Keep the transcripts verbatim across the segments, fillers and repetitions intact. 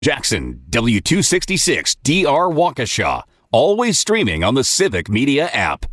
Jackson, W two sixty-six D R Waukesha. Always streaming on the Civic Media app.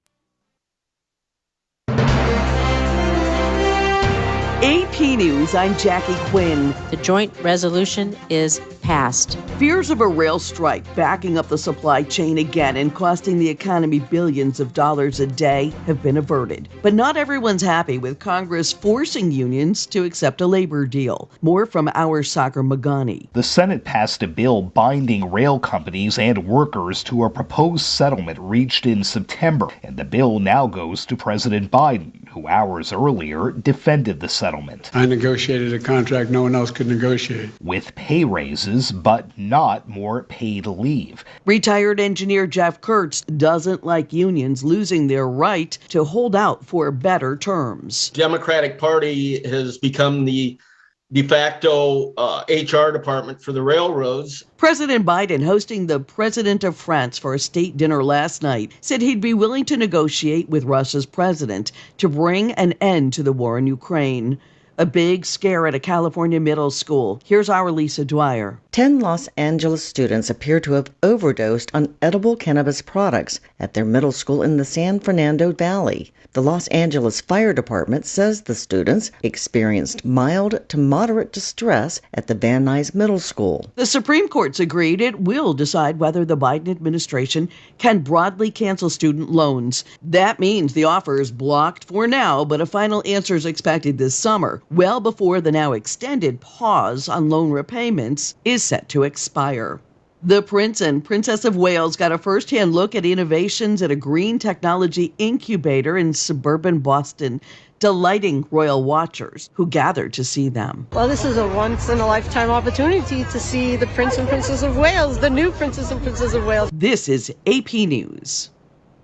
A P News, I'm Jackie Quinn. The joint resolution is passed. Fears of a rail strike backing up the supply chain again and costing the economy billions of dollars a day have been averted. But not everyone's happy with Congress forcing unions to accept a labor deal. More from our Sagar Magani. The Senate passed a bill binding rail companies and workers to a proposed settlement reached in September, and the bill now goes to President Biden, who hours earlier defended the settlement. I negotiated a contract no one else could negotiate. With pay raises, but not more paid leave. Retired engineer Jeff Kurtz doesn't like unions losing their right to hold out for better terms. Democratic Party has become the de facto uh, H R department for the railroads. President Biden, hosting the president of France for a state dinner last night, said he'd be willing to negotiate with Russia's president to bring an end to the war in Ukraine. A big scare at a California middle school. Here's our Lisa Dwyer. Ten Los Angeles students appear to have overdosed on edible cannabis products at their middle school in the San Fernando Valley. The Los Angeles Fire Department says the students experienced mild to moderate distress at the Van Nuys Middle School. The Supreme Court's agreed it will decide whether the Biden administration can broadly cancel student loans. That means the offer is blocked for now, but a final answer is expected this summer, well before the now extended pause on loan repayments is set to expire. The Prince and Princess of Wales got a first-hand look at innovations at a green technology incubator in suburban Boston, delighting royal watchers who gathered to see them. Well, this is a once-in-a-lifetime opportunity to see the Prince and Princess of Wales, the new Princess and Princess of Wales. This is A P News.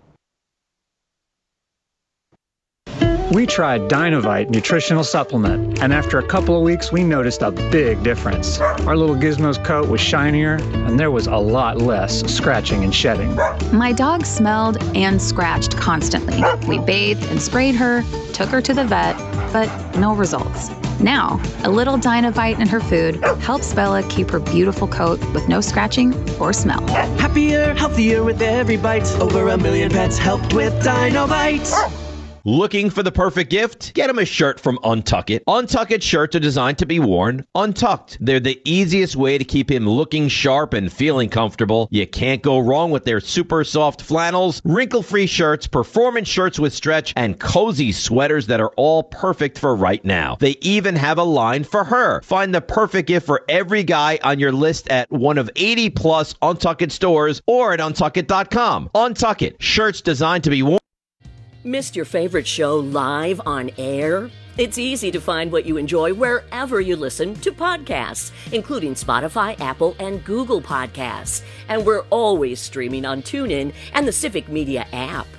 We tried Dynovite nutritional supplement, and after a couple of weeks, we noticed a big difference. Our little Gizmo's coat was shinier, and there was a lot less scratching and shedding. My dog smelled and scratched constantly. We bathed and sprayed her, took her to the vet, but no results. Now, a little Dynovite in her food helps Bella keep her beautiful coat with no scratching or smell. Happier, healthier with every bite. Over a million pets helped with Dynovite. Looking for the perfect gift? Get him a shirt from Untuck It. Untuck It shirts are designed to be worn untucked. They're the easiest way to keep him looking sharp and feeling comfortable. You can't go wrong with their super soft flannels, wrinkle-free shirts, performance shirts with stretch, and cozy sweaters that are all perfect for right now. They even have a line for her. Find the perfect gift for every guy on your list at one of eighty plus Untuck It stores or at untuck it dot com. Untuck It, shirts designed to be worn. Missed your favorite show live on air? It's easy to find what you enjoy wherever you listen to podcasts, including Spotify, Apple, and Google Podcasts. And we're always streaming on TuneIn and the Civic Media app.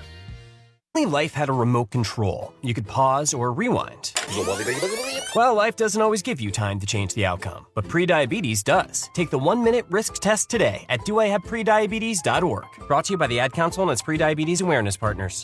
Life had a remote control. You could pause or rewind. Well, life doesn't always give you time to change the outcome, but prediabetes does. Take the one-minute risk test today at do I have prediabetes dot org. Brought to you by the Ad Council and its Prediabetes Awareness Partners.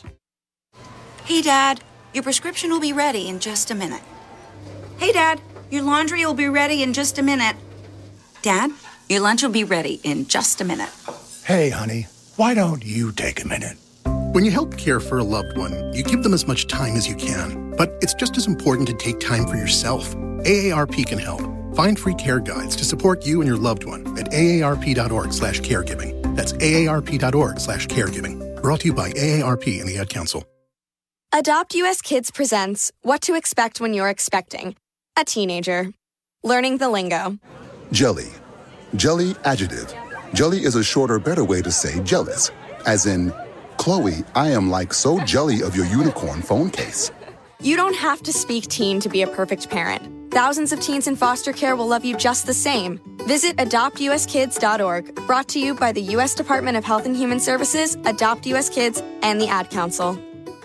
Hey, Dad, your prescription will be ready in just a minute. Hey, Dad, your laundry will be ready in just a minute. Dad, your lunch will be ready in just a minute. Hey, honey, why don't you take a minute? When you help care for a loved one, you give them as much time as you can. But it's just as important to take time for yourself. A A R P can help. Find free care guides to support you and your loved one at A A R P dot org slash caregiving. That's A A R P dot org slash caregiving. Brought to you by A A R P and the Ad Council. Adopt U S Kids presents What to Expect When You're Expecting a Teenager. Learning the lingo. Jelly. Jelly adjective. Jelly is a shorter, better way to say jealous. As in, Chloe, I am like so jelly of your unicorn phone case. You don't have to speak teen to be a perfect parent. Thousands of teens in foster care will love you just the same. Visit adopt U S kids dot org. Brought to you by the U S Department of Health and Human Services, Adopt U S Kids, and the Ad Council.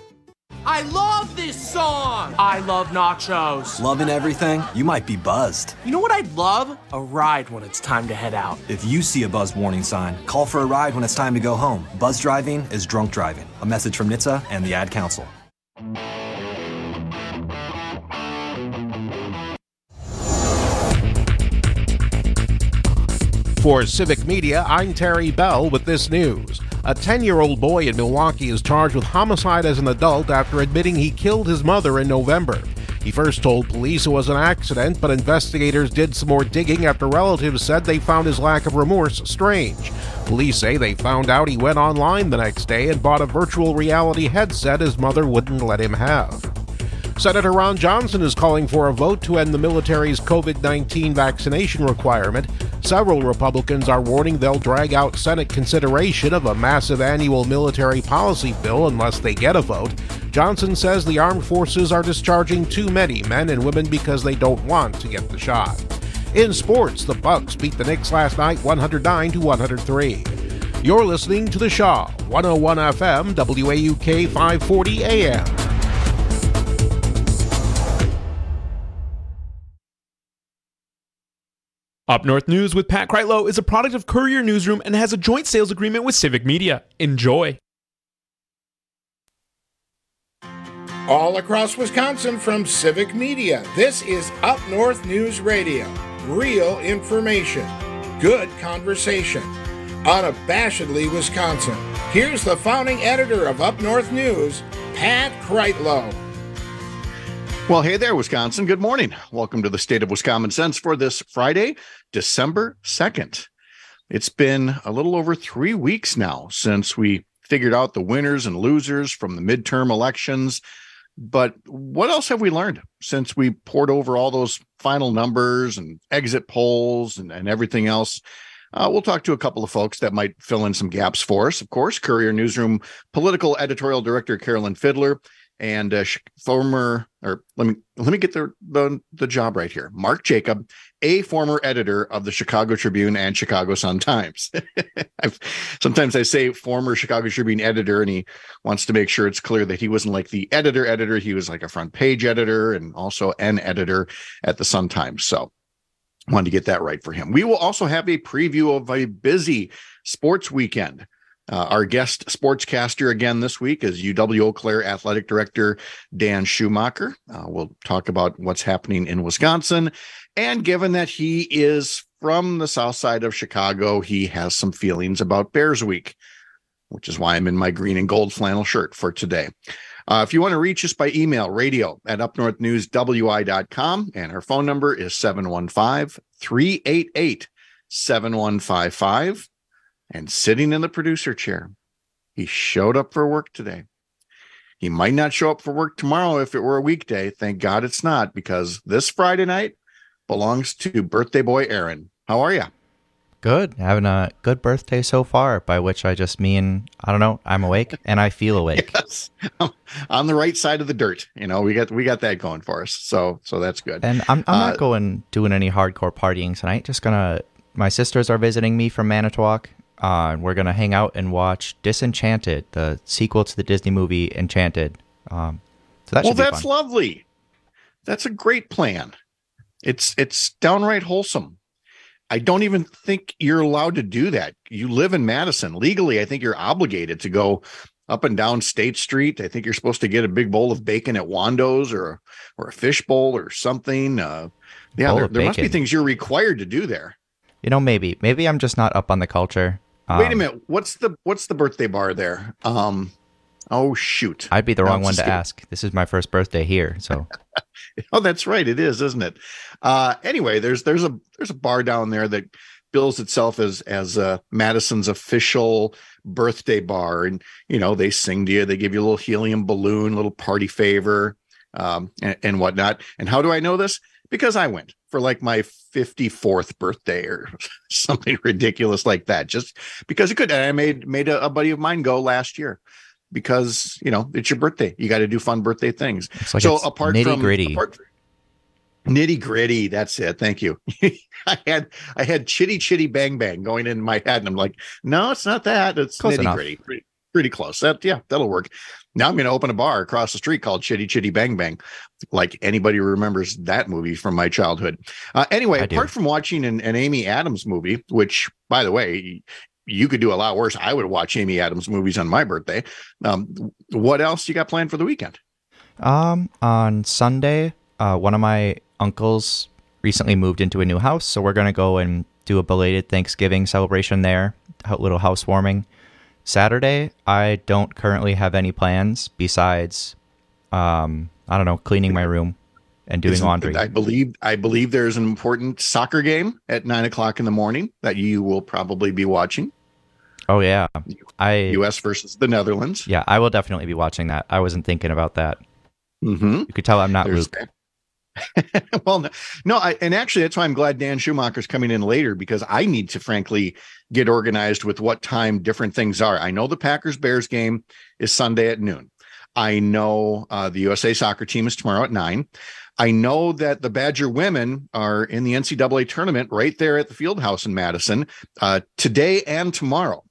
I love this song! I love nachos. Loving everything? You might be buzzed. You know what I'd love? A ride when it's time to head out. If you see a buzz warning sign, call for a ride when it's time to go home. Buzz driving is drunk driving. A message from N H T S A and the Ad Council. For Civic Media, I'm Terry Bell with this news. A ten-year-old boy in Milwaukee is charged with homicide as an adult after admitting he killed his mother in November. He first told police it was an accident, but investigators did some more digging after relatives said they found his lack of remorse strange. Police say they found out he went online the next day and bought a virtual reality headset his mother wouldn't let him have. Senator Ron Johnson is calling for a vote to end the military's COVID nineteen vaccination requirement. Several Republicans are warning they'll drag out Senate consideration of a massive annual military policy bill unless they get a vote. Johnson says the armed forces are discharging too many men and women because they don't want to get the shot. In sports, the Bucks beat the Knicks last night one hundred nine to one hundred three. You're listening to The Shaw, one oh one F M, W A U K five forty A M. Up North News with Pat Kreitlow is a product of Courier Newsroom and has a joint sales agreement with Civic Media. Enjoy. All across Wisconsin from Civic Media, this is Up North News Radio. Real information, good conversation, unabashedly Wisconsin. Here's the founding editor of Up North News, Pat Kreitlow. Well, hey there, Wisconsin. Good morning. Welcome to the State of Wisconsin Sense for this Friday, December second. It's been a little over three weeks now since we figured out the winners and losers from the midterm elections. But what else have we learned since we poured over all those final numbers and exit polls and, and everything else? Uh, we'll talk to a couple of folks that might fill in some gaps for us. Of course, Courier Newsroom political editorial director Carolyn Fiddler and uh, former, or let me let me get the, the the job right here. Mark Jacob, a former editor of the Chicago Tribune and Chicago Sun-Times. I've, sometimes I say former Chicago Tribune editor, and he wants to make sure it's clear that he wasn't like the editor editor. He was like a front page editor and also an editor at the Sun-Times. So wanted to get that right for him. We will also have a preview of a busy sports weekend. Uh, our guest sportscaster again this week is U W Eau Claire Athletic Director Dan Schumacher. Uh, we'll talk about what's happening in Wisconsin. And given that he is from the south side of Chicago, he has some feelings about Bears Week, which is why I'm in my green and gold flannel shirt for today. Uh, if you want to reach us by email, radio at up north news w i dot com, and our phone number is seven one five, three eight eight, seven one five five. And sitting in the producer chair, he showed up for work today. He might not show up for work tomorrow if it were a weekday. Thank God it's not, because this Friday night belongs to birthday boy Aaron. How are you? Good. Having a good birthday so far, by which I just mean, I don't know, I'm awake and I feel awake. Yes. On the right side of the dirt. You know, we got we got that going for us. So so that's good. And I'm I'm uh, not going doing any hardcore partying tonight. Just gonna, my sisters are visiting me from Manitowoc. Uh, we're going to hang out and watch Disenchanted, the sequel to the Disney movie Enchanted. Um, so that well, should be that's fun. lovely. That's a great plan. It's it's downright wholesome. I don't even think you're allowed to do that. You live in Madison. Legally, I think you're obligated to go up and down State Street. I think you're supposed to get a big bowl of bacon at Wando's or, or a fish bowl or something. Uh, yeah, there, there must be things you're required to do there. You know, maybe. Maybe I'm just not up on the culture. Wait a Um, minute. What's the what's the birthday bar there? Um, oh shoot! I'd be the wrong No, one it's to just- ask. This is my first birthday here, so Oh, that's right. It is, isn't it? Uh, anyway, there's there's a there's a bar down there that bills itself as as uh, Madison's official birthday bar, and you know they sing to you, they give you a little helium balloon, a little party favor, um, and, and whatnot. And how do I know this? Because I went for like my fifty-fourth birthday or something ridiculous like that, just because it could. And I made made a, a buddy of mine go last year because, you know, it's your birthday. You got to do fun birthday things. it's like so it's apart nitty from gritty. apart, nitty gritty, that's it. Thank you. I had I had chitty chitty bang bang going in my head, and I'm like, no, it's not that. It's Close nitty enough. gritty. Pretty, pretty close. That yeah, that'll work. Now I'm going to open a bar across the street called Chitty Chitty Bang Bang, like anybody remembers that movie from my childhood. Uh, anyway, I do. apart from watching an, an Amy Adams movie, which, by the way, you could do a lot worse. I would watch Amy Adams movies on my birthday. Um, what else you got planned for the weekend? Um, on Sunday, uh, one of my uncles recently moved into a new house, so we're gonna go and do a belated Thanksgiving celebration there, a little housewarming. Saturday, I don't currently have any plans besides, um, I don't know, cleaning my room and doing Isn't, laundry. I believe I believe there's an important soccer game at nine o'clock in the morning that you will probably be watching. Oh yeah, I U S versus the Netherlands. Yeah, I will definitely be watching that. I wasn't thinking about that. Mm-hmm. You could tell I'm not There's Luke. well, no, no I, and actually that's why I'm glad Dan Schumacher's coming in later, because I need to frankly get organized with what time different things are. I know the Packers-Bears game is Sunday at noon. I know uh, the U S A soccer team is tomorrow at nine. I know that the Badger women are in the N C double A tournament right there at the Fieldhouse in Madison uh, today and tomorrow.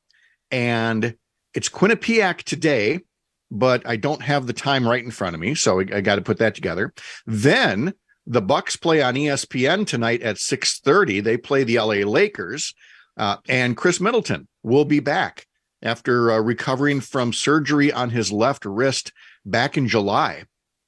And it's Quinnipiac today, but I don't have the time right in front of me, so I, I got to put that together. Then the Bucks play on E S P N tonight at six thirty. They play the L A Lakers, uh, and Chris Middleton will be back after uh, recovering from surgery on his left wrist back in July.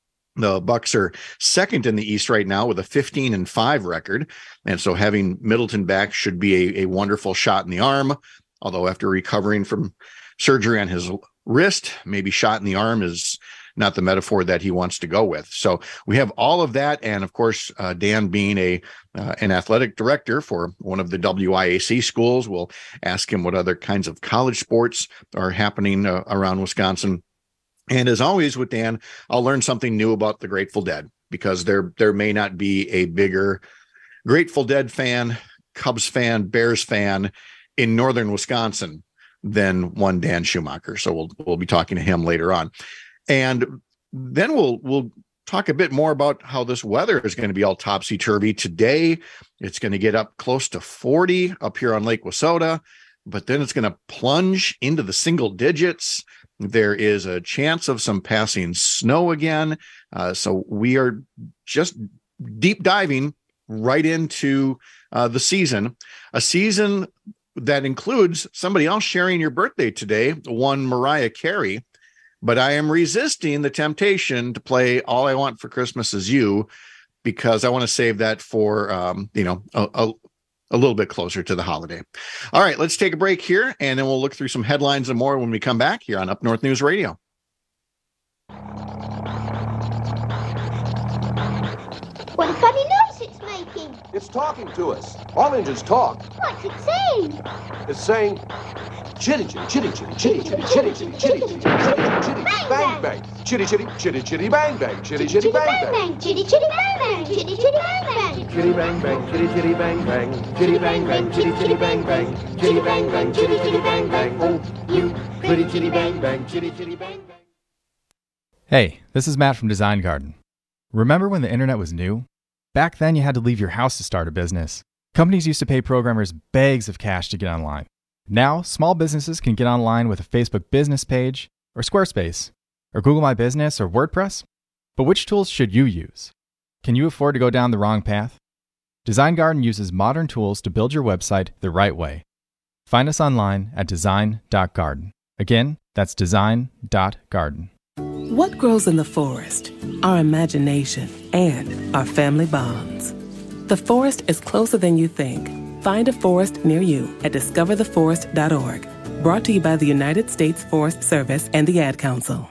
The Bucks are second in the East right now with a fifteen and five record, and so having Middleton back should be a, a wonderful shot in the arm. Although after recovering from surgery on his wrist, maybe shot in the arm is not the metaphor that he wants to go with. So we have all of that. And of course, uh, Dan being a uh, an athletic director for one of the W I A C schools, we'll ask him what other kinds of college sports are happening uh, around Wisconsin. And as always with Dan, I'll learn something new about the Grateful Dead, because there, there may not be a bigger Grateful Dead fan, Cubs fan, Bears fan in northern Wisconsin than one Dan Schumacher. So we'll we'll be talking to him later on. And then we'll we'll talk a bit more about how this weather is going to be all topsy-turvy. Today, it's going to get up close to forty up here on Lake Wissota, but then it's going to plunge into the single digits. There is a chance of some passing snow again. Uh, so we are just deep diving right into uh, the season, a season that includes somebody else sharing your birthday today, one Mariah Carey. But I am resisting the temptation to play All I Want for Christmas Is You, because I want to save that for, um, you know, a, a, a little bit closer to the holiday. All right, let's take a break here, and then we'll look through some headlines and more when we come back here on Up North News Radio. What a funny noise it's making. It's talking to us. All engines talk. What's it saying? It's saying chitty chitty chitty chitty chitty chitty chitty chitty chitty chitty chitty chitty bang bang chitty chitty chitty chitty bang bang chitty chitty bang bang chitty chitty bang bang chitty chitty bang bang chitty bang bang chitty chitty bang bang chitty bang bang chitty chitty bang bang chitty bang bang chitty chitty bang bang. Oh, you pretty chitty bang bang chitty chitty bang bang. Hey, this is Matt from Design Garden. Remember when the internet was new? Back then, you had to leave your house to start a business. Companies used to pay programmers bags of cash to get online. Now, small businesses can get online with a Facebook business page, or Squarespace, or Google My Business, or WordPress. But which tools should you use? Can you afford to go down the wrong path? Design Garden uses modern tools to build your website the right way. Find us online at design dot garden. Again, that's design dot garden. What grows in the forest? Our imagination and our family bonds. The forest is closer than you think. Find a forest near you at discover the forest dot org. Brought to you by the United States Forest Service and the Ad Council.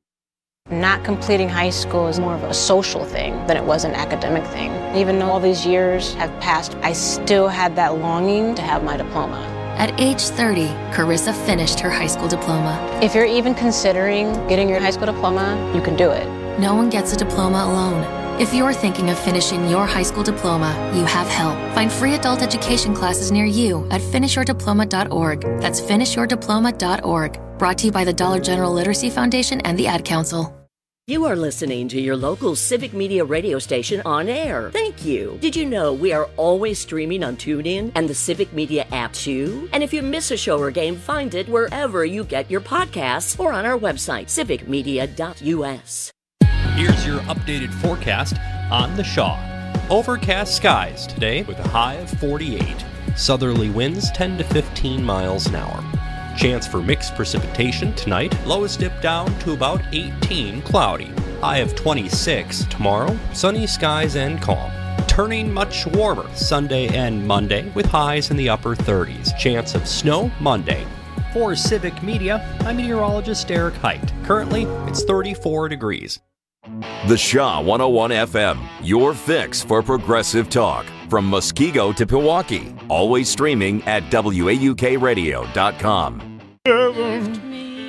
Not completing high school is more of a social thing than it was an academic thing. Even though all these years have passed, I still had that longing to have my diploma. At age thirty, Carissa finished her high school diploma. If you're even considering getting your high school diploma, you can do it. No one gets a diploma alone. If you're thinking of finishing your high school diploma, you have help. Find free adult education classes near you at finish your diploma dot org. That's finish your diploma dot org. Brought to you by the Dollar General Literacy Foundation and the Ad Council. You are listening to your local Civic Media radio station on air. Thank you. Did you know we are always streaming on TuneIn and the Civic Media app too? And if you miss a show or game, find it wherever you get your podcasts or on our website, civic media dot u s. Here's your updated forecast on the Shaw. Overcast skies today with a high of forty-eight. Southerly winds ten to fifteen miles an hour. Chance for mixed precipitation tonight. Lowest dip down to about eighteen, cloudy. High of twenty-six tomorrow. Sunny skies and calm. turning much warmer Sunday and Monday with highs in the upper thirties. Chance of snow Monday. For Civic Media, I'm meteorologist Eric Height. Currently, it's thirty-four degrees. The Shaw one oh one F M, your fix for progressive talk. From Muskego to Pewaukee. Always streaming at W A U K radio dot com. Above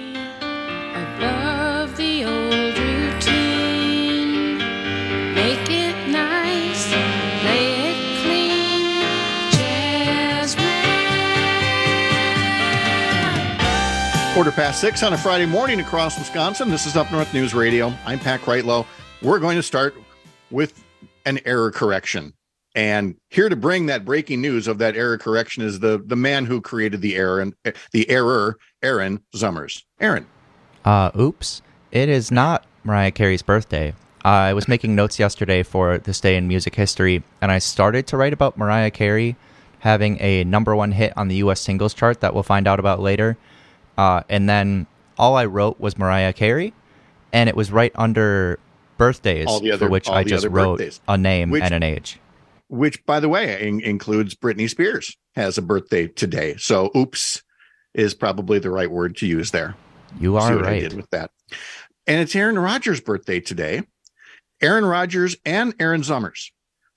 the old routine, make it nice, play it clean, Jazzman. Quarter past six on a Friday morning across Wisconsin. This is Up North News Radio. I'm Pat Kreitlow. We're going to start with an error correction. And here to bring that breaking news of that error correction is the the man who created the error and the error, Aaron Zummers. Aaron. Uh, oops. It is not Mariah Carey's birthday. Uh, I was making notes yesterday for this day in music history, and I started to write about Mariah Carey having a number one hit on the U S singles chart that we'll find out about later. Uh, and then all I wrote was Mariah Carey, and it was right under birthdays, Other, for which I just wrote birthdays. a name Which, and an age. Which, by the way, in- includes Britney Spears has a birthday today. So, oops is probably the right word to use there. You are See what right. I did with that. And it's Aaron Rodgers' birthday today. Aaron Rodgers and Aaron Zummers.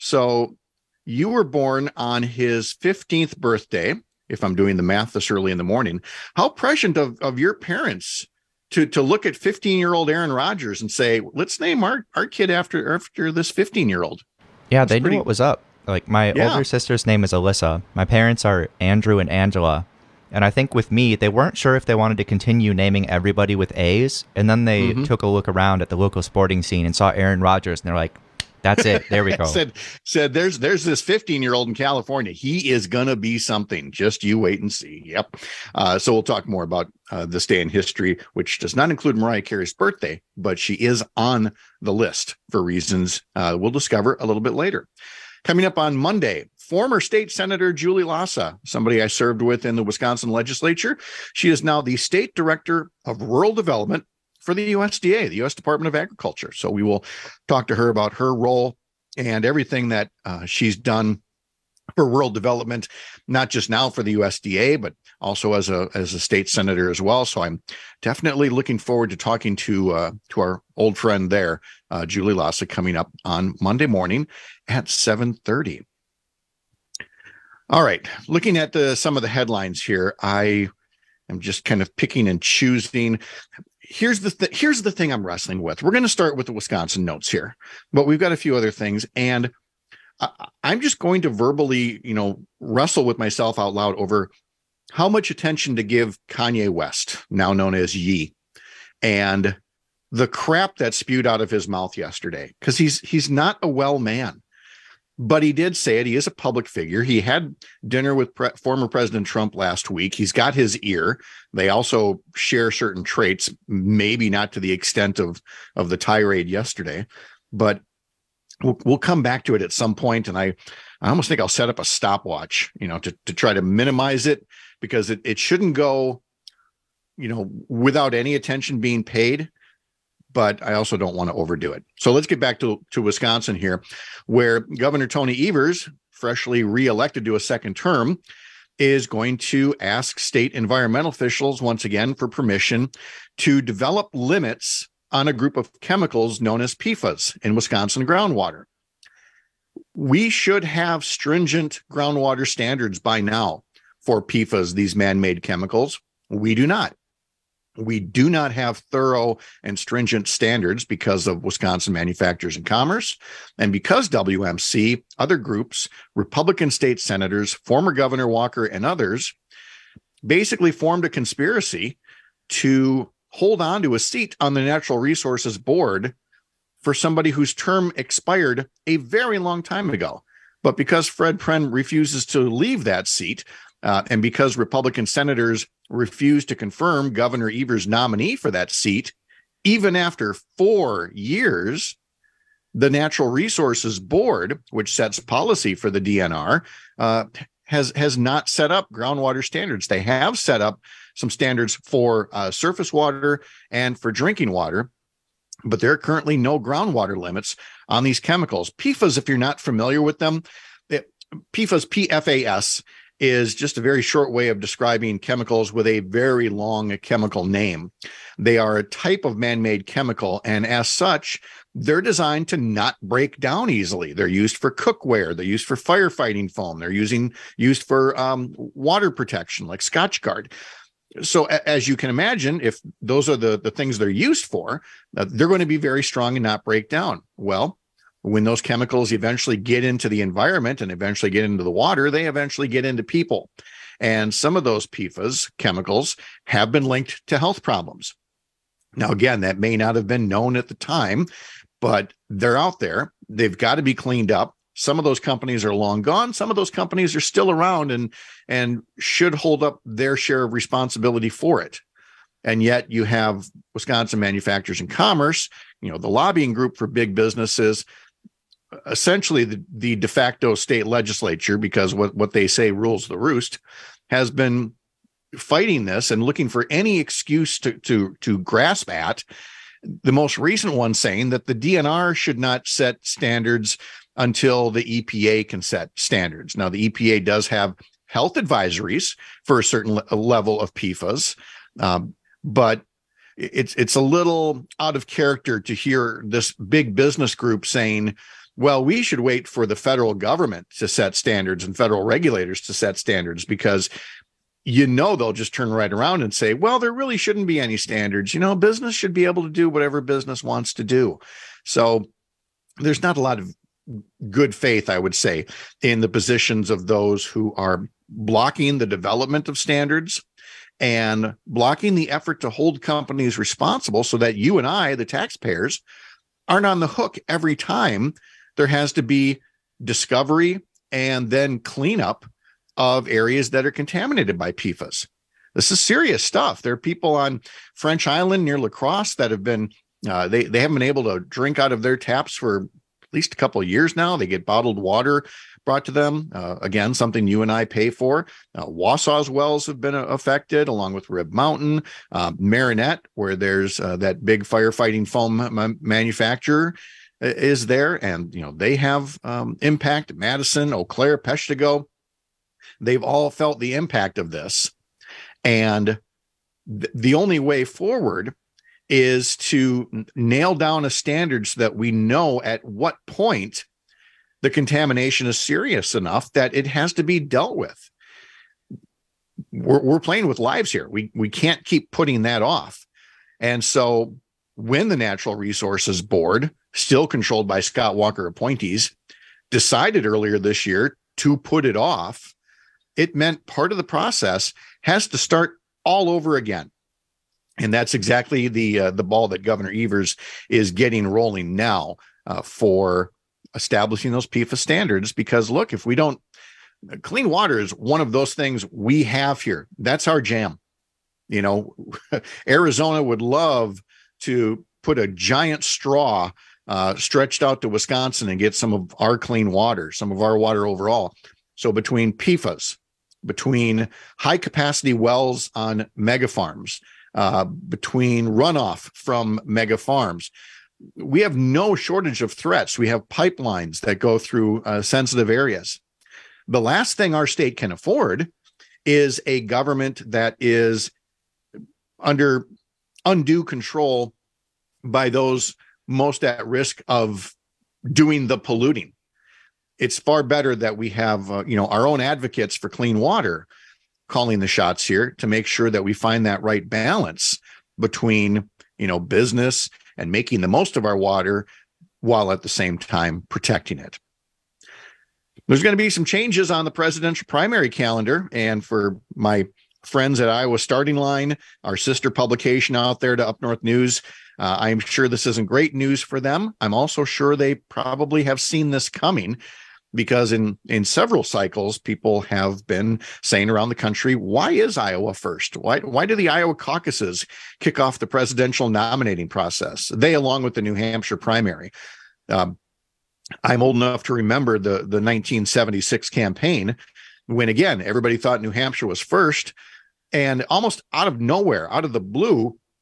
So you were born on his fifteenth birthday, if I'm doing the math this early in the morning. How prescient of, of your parents to, to look at fifteen-year-old Aaron Rodgers and say, let's name our, our kid after, after this fifteen-year-old. Yeah, That's they pretty- knew what was up. Like, my Yeah. older sister's name is Alyssa. My parents are Andrew and Angela. And I think with me, they weren't sure if they wanted to continue naming everybody with A's. And then they Mhm. took a look around at the local sporting scene and saw Aaron Rodgers. And they're like, that's it. There we go. said, said there's there's this fifteen-year-old in California. He is going to be something. Just you wait and see. Yep. Uh, so we'll talk more about uh, this day in history, which does not include Mariah Carey's birthday, but she is on the list for reasons uh, we'll discover a little bit later. Coming up on Monday, former state senator Julie Lassa, somebody I served with in the Wisconsin legislature. She is now the state director of rural development for the U S D A, the U S Department of Agriculture. So we will talk to her about her role and everything that uh, she's done for rural development, not just now for the U S D A, but also as a as a state senator as well. So I'm definitely looking forward to talking to uh, to our old friend there, uh, Julie Lassa, coming up on Monday morning at seven thirty. All right, looking at the some of the headlines here, I am just kind of picking and choosing. Here's the th- here's the thing I'm wrestling with. We're going to start with the Wisconsin notes here, but we've got a few other things, and I- I'm just going to verbally, you know, wrestle with myself out loud over how much attention to give Kanye West, now known as Ye, and the crap that spewed out of his mouth yesterday, because he's he's not a well man. But he did say it. He is a public figure. He had dinner with pre- former President Trump last week. He's got his ear. They also share certain traits, maybe not to the extent of, of the tirade yesterday, but we'll, we'll come back to it at some point. And I, I almost think I'll set up a stopwatch, you know, to, to try to minimize it, because it, it shouldn't go, you know, without any attention being paid. But I also don't want to overdo it. So let's get back to, to Wisconsin here, where Governor Tony Evers, freshly reelected to a second term, is going to ask state environmental officials once again for permission to develop limits on a group of chemicals known as P F A S in Wisconsin groundwater. We should have stringent groundwater standards by now for P F A S, these man-made chemicals. We do not. We do not have thorough and stringent standards because of Wisconsin Manufacturers and Commerce, and because W M C, other groups, Republican state senators, former Governor Walker, and others basically formed a conspiracy to hold on to a seat on the Natural Resources Board for somebody whose term expired a very long time ago. But because Fred Pren refuses to leave that seat, uh, and because Republican senators refused to confirm Governor Evers' nominee for that seat, even after four years, the Natural Resources Board, which sets policy for the D N R, uh, has has not set up groundwater standards. They have set up some standards for uh, surface water and for drinking water, but there are currently no groundwater limits on these chemicals. P F A S, if you're not familiar with them, it, P F A S, P F A S, is just a very short way of describing chemicals with a very long chemical name. They are a type of man-made chemical, and as such, they're designed to not break down easily. They're used for cookware. They're used for firefighting foam. They're using used for um, water protection, like Scotchgard. So a- as you can imagine, if those are the, the things they're used for, uh, they're going to be very strong and not break down. Well, when those chemicals eventually get into the environment and eventually get into the water, they eventually get into people. And some of those P F A S chemicals have been linked to health problems. Now, again, that may not have been known at the time, but they're out there. They've got to be cleaned up. Some of those companies are long gone. Some of those companies are still around and, and should hold up their share of responsibility for it. And yet you have Wisconsin Manufacturers and Commerce, you know, the lobbying group for big businesses, essentially the, the de facto state legislature, because what, what they say rules the roost, has been fighting this and looking for any excuse to, to, to grasp at. The most recent one saying that the D N R should not set standards until the E P A can set standards. Now, the E P A does have health advisories for a certain le- level of P F A S, um, but it's it's a little out of character to hear this big business group saying, well, we should wait for the federal government to set standards and federal regulators to set standards, because you know they'll just turn right around and say, well, there really shouldn't be any standards. You know, business should be able to do whatever business wants to do. So there's not a lot of good faith, I would say, in the positions of those who are blocking the development of standards and blocking the effort to hold companies responsible so that you and I, the taxpayers, aren't on the hook every time there has to be discovery and then cleanup of areas that are contaminated by P F A S. This is serious stuff. There are people on French Island near La Crosse that have been, uh, they, they haven't been able to drink out of their taps for at least a couple of years now. They get bottled water brought to them. Uh, again, something you and I pay for. Uh, Wausau's wells have been uh, affected, along with Rib Mountain, uh, Marinette, where there's uh, that big firefighting foam ma- manufacturer uh, is there. And, you know, they have um, impact. Madison, Eau Claire, Peshtigo. They've all felt the impact of this. And th- the only way forward is to nail down a standard so that we know at what point the contamination is serious enough that it has to be dealt with. We're, we're playing with lives here. We, we can't keep putting that off. And so when the Natural Resources Board, still controlled by Scott Walker appointees, decided earlier this year to put it off, it meant part of the process has to start all over again. And that's exactly the uh, the ball that Governor Evers is getting rolling now uh, for establishing those P F A S standards. Because look, if we don't, clean water is one of those things we have here. That's our jam. You know, Arizona would love to put a giant straw uh, stretched out to Wisconsin and get some of our clean water, some of our water overall. So between P F A S, between high capacity wells on mega farms, uh, between runoff from mega farms, we have no shortage of threats. We have pipelines that go through uh, sensitive areas. The last thing our state can afford is a government that is under undue control by those most at risk of doing the polluting. It's far better that we have, uh, you know, our own advocates for clean water calling the shots here to make sure that we find that right balance between, you know, business and making the most of our water while at the same time protecting it. There's going to be some changes on the presidential primary calendar. And for my friends at Iowa Starting Line, our sister publication out there to Up North News, uh, I'm sure this isn't great news for them. I'm also sure they probably have seen this coming, because in, in several cycles, people have been saying around the country, why is Iowa first? Why, why do the Iowa caucuses kick off the presidential nominating process? They, along with the New Hampshire primary. Um, I'm old enough to remember the, the nineteen seventy-six campaign when, again, everybody thought New Hampshire was first. And almost out of nowhere, out of the blue,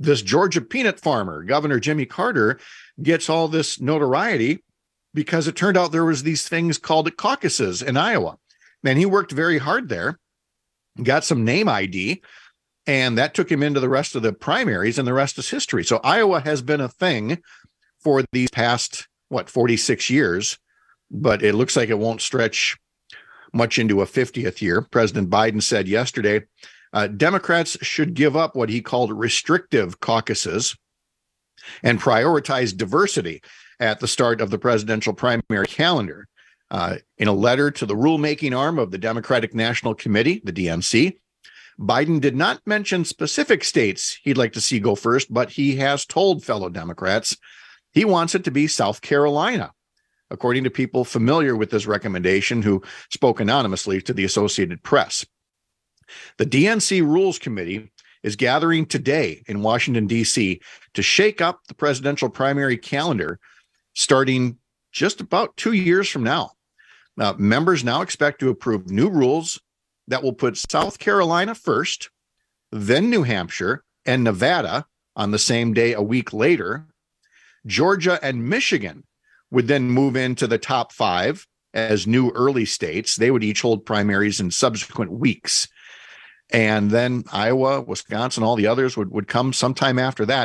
this Georgia peanut farmer, Governor Jimmy Carter, gets all this notoriety because it turned out there was these things called caucuses in Iowa. And he worked very hard there, got some name I D, and that took him into the rest of the primaries, and the rest is history. So Iowa has been a thing for these past, what, forty-six years, but it looks like it won't stretch much into a fiftieth year. President Biden said yesterday, uh, Democrats should give up what he called restrictive caucuses and prioritize diversity at the start of the presidential primary calendar. Uh, in a letter to the rulemaking arm of the Democratic National Committee, the D N C, Biden did not mention specific states he'd like to see go first, but he has told fellow Democrats he wants it to be South Carolina, according to people familiar with this recommendation who spoke anonymously to the Associated Press. The D N C Rules Committee is gathering today in Washington, D C to shake up the presidential primary calendar starting just about two years from now. Now, members now expect to approve new rules that will put South Carolina first, then New Hampshire and Nevada on the same day a week later. Georgia and Michigan would then move into the top five as new early states. They would each hold primaries in subsequent weeks. And then Iowa, Wisconsin, all the others would, would come sometime after that.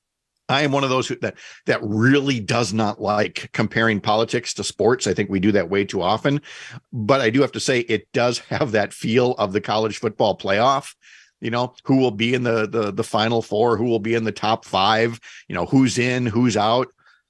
I am one of those who, that that really does not like comparing politics to sports. I think we do that way too often. But I do have to say it does have that feel of the college football playoff. You know, who will be in the the the Final Four, who will be in the top five, you know, who's in, who's out.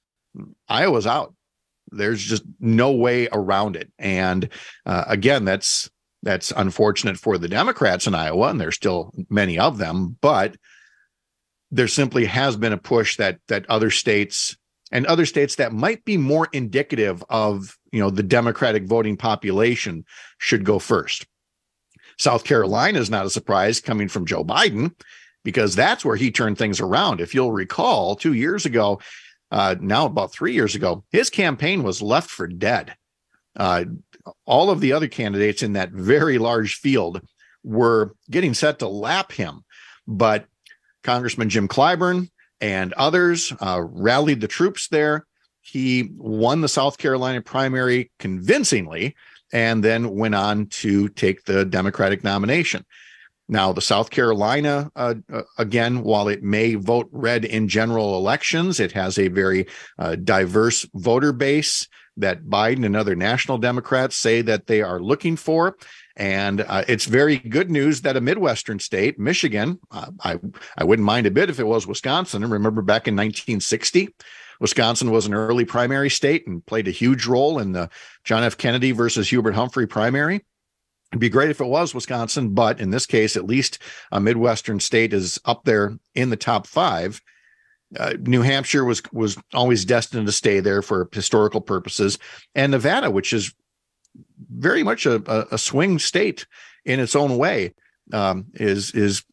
Iowa's out. There's just no way around it. And uh, again, that's that's unfortunate for the Democrats in Iowa, and there's still many of them, but there simply has been a push that that other states and other states that might be more indicative of, you know, the Democratic voting population should go first. South Carolina is not a surprise coming from Joe Biden, because that's where he turned things around. If you'll recall, two years ago, uh, now about three years ago, his campaign was left for dead. Uh, all of the other candidates in that very large field were getting set to lap him, but Congressman Jim Clyburn and others uh, rallied the troops there. He won the South Carolina primary convincingly and then went on to take the Democratic nomination. Now, the South Carolina, uh, uh, again, while it may vote red in general elections, it has a very uh, diverse voter base that Biden and other national Democrats say that they are looking for. And uh, it's very good news that a Midwestern state, Michigan, uh, I, I wouldn't mind a bit if it was Wisconsin. And remember back in nineteen sixty, Wisconsin was an early primary state and played a huge role in the John F. Kennedy versus Hubert Humphrey primary. It'd be great if it was Wisconsin, but in this case, at least a Midwestern state is up there in the top five. Uh, New Hampshire was was always destined to stay there for historical purposes, and Nevada, which is very much a, a, a swing state in its own way, um, is is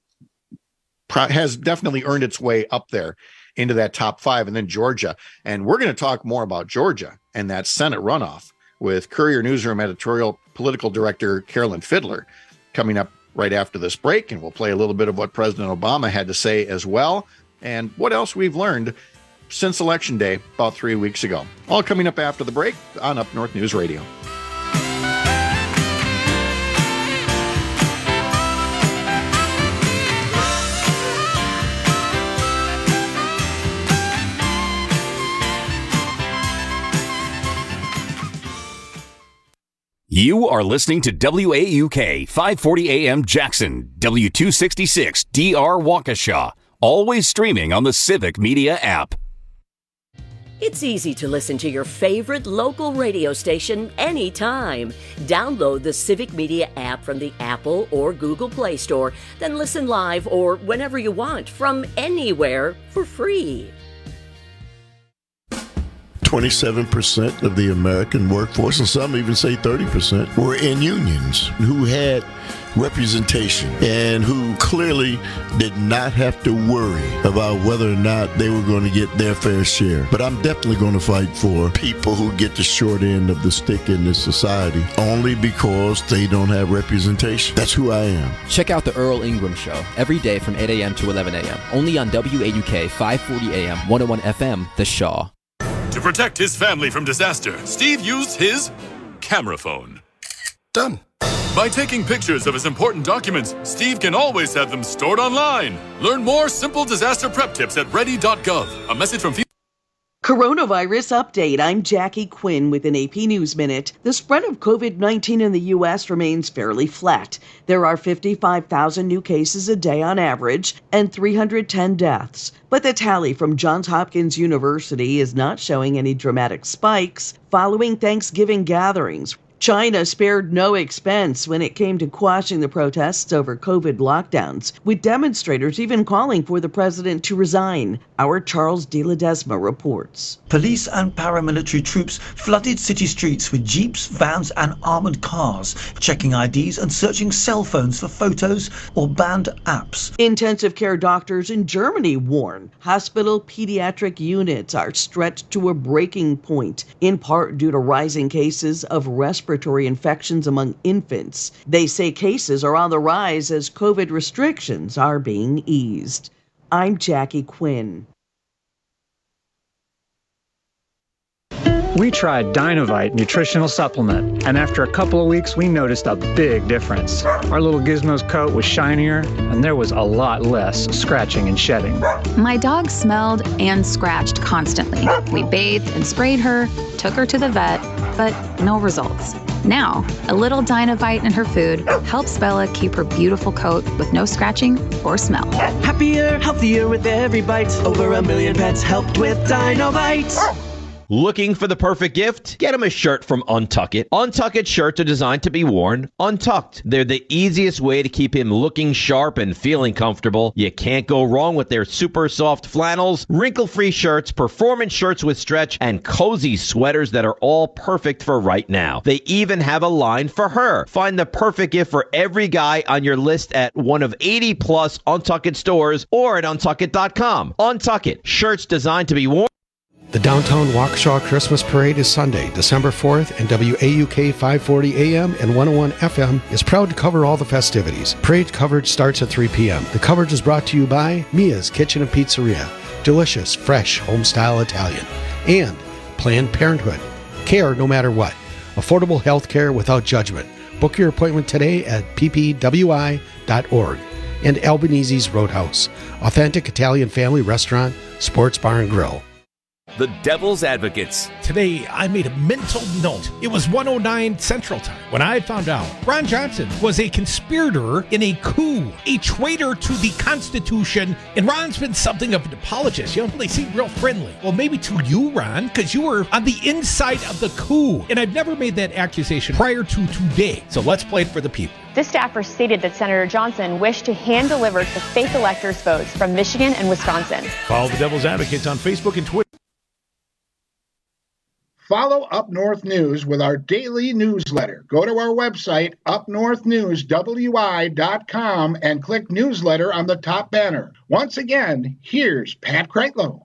has definitely earned its way up there into that top five. And then Georgia, and we're going to talk more about Georgia and that Senate runoff with Courier Newsroom editorial political director Carolyn Fiddler coming up right after this break, and we'll play a little bit of what President Obama had to say as well, and what else we've learned since Election Day about three weeks ago. All coming up after the break on Up North News Radio. You are listening to W A U K five forty A M Jackson, W two sixty-six D R Waukesha, always streaming on the Civic Media app. It's easy to listen to your favorite local radio station anytime. Download the Civic Media app from the Apple or Google Play Store, then listen live or whenever you want from anywhere for free. twenty-seven percent of the American workforce, and some even say thirty percent, were in unions who had representation and who clearly did not have to worry about whether or not they were going to get their fair share. But I'm definitely going to fight for people who get the short end of the stick in this society only because they don't have representation. That's who I am. Check out the Earl Ingram Show every day from eight a.m. to eleven a.m. only on W A U K five forty A M one oh one F M, The Shaw. To protect his family from disaster, Steve used his camera phone. Done. By taking pictures of his important documents, Steve can always have them stored online. Learn more simple disaster prep tips at ready dot gov. A message from Coronavirus update. I'm Jackie Quinn with an A P News Minute. The spread of COVID nineteen in the U S remains fairly flat. There are fifty-five thousand new cases a day on average and three hundred ten deaths. But the tally from Johns Hopkins University is not showing any dramatic spikes following Thanksgiving gatherings. China spared no expense when it came to quashing the protests over COVID lockdowns, with demonstrators even calling for the president to resign. Our Charles De Ledesma reports. Police and paramilitary troops flooded city streets with jeeps, vans and armoured cars, checking I Ds and searching cell phones for photos or banned apps. Intensive care doctors in Germany warn hospital pediatric units are stretched to a breaking point, in part due to rising cases of respiratory infections among infants. They say cases are on the rise as COVID restrictions are being eased. I'm Jackie Quinn. We tried Dynovite nutritional supplement, and after a couple of weeks, we noticed a big difference. Our little Gizmo's coat was shinier, and there was a lot less scratching and shedding. My dog smelled and scratched constantly. We bathed and sprayed her, took her to the vet, but no results. Now, a little Dynovite in her food helps Bella keep her beautiful coat with no scratching or smell. Happier, healthier with every bite. Over a million pets helped with Dynovite. Looking for the perfect gift? Get him a shirt from Untuck It. Untuck It shirts are designed to be worn untucked. They're the easiest way to keep him looking sharp and feeling comfortable. You can't go wrong with their super soft flannels, wrinkle-free shirts, performance shirts with stretch, and cozy sweaters that are all perfect for right now. They even have a line for her. Find the perfect gift for every guy on your list at one of eighty plus Untuck It stores or at untuck it dot com. Untuck It. Shirts designed to be worn. The Downtown Waukesha Christmas Parade is Sunday, December fourth, and W A U K five forty A M and one oh one F M is proud to cover all the festivities. Parade coverage starts at three p.m. The coverage is brought to you by Mia's Kitchen and Pizzeria, delicious, fresh, home-style Italian, and Planned Parenthood. Care no matter what. Affordable health care without judgment. Book your appointment today at p p w i dot org. And Albanese's Roadhouse, authentic Italian family restaurant, sports bar and grill. The Devil's Advocates. Today, I made a mental note. It was one oh nine Central Time when I found out Ron Johnson was a conspirator in a coup, a traitor to the Constitution, and Ron's been something of an apologist. You know, they seem real friendly. Well, maybe to you, Ron, because you were on the inside of the coup, and I've never made that accusation prior to today. So let's play it for the people. This staffer stated that Senator Johnson wished to hand-deliver the fake electors' votes from Michigan and Wisconsin. Follow the Devil's Advocates on Facebook and Twitter. Follow Up North News with our daily newsletter. Go to our website, up north news w i dot com, and click newsletter on the top banner. Once again, here's Pat Kreitlow.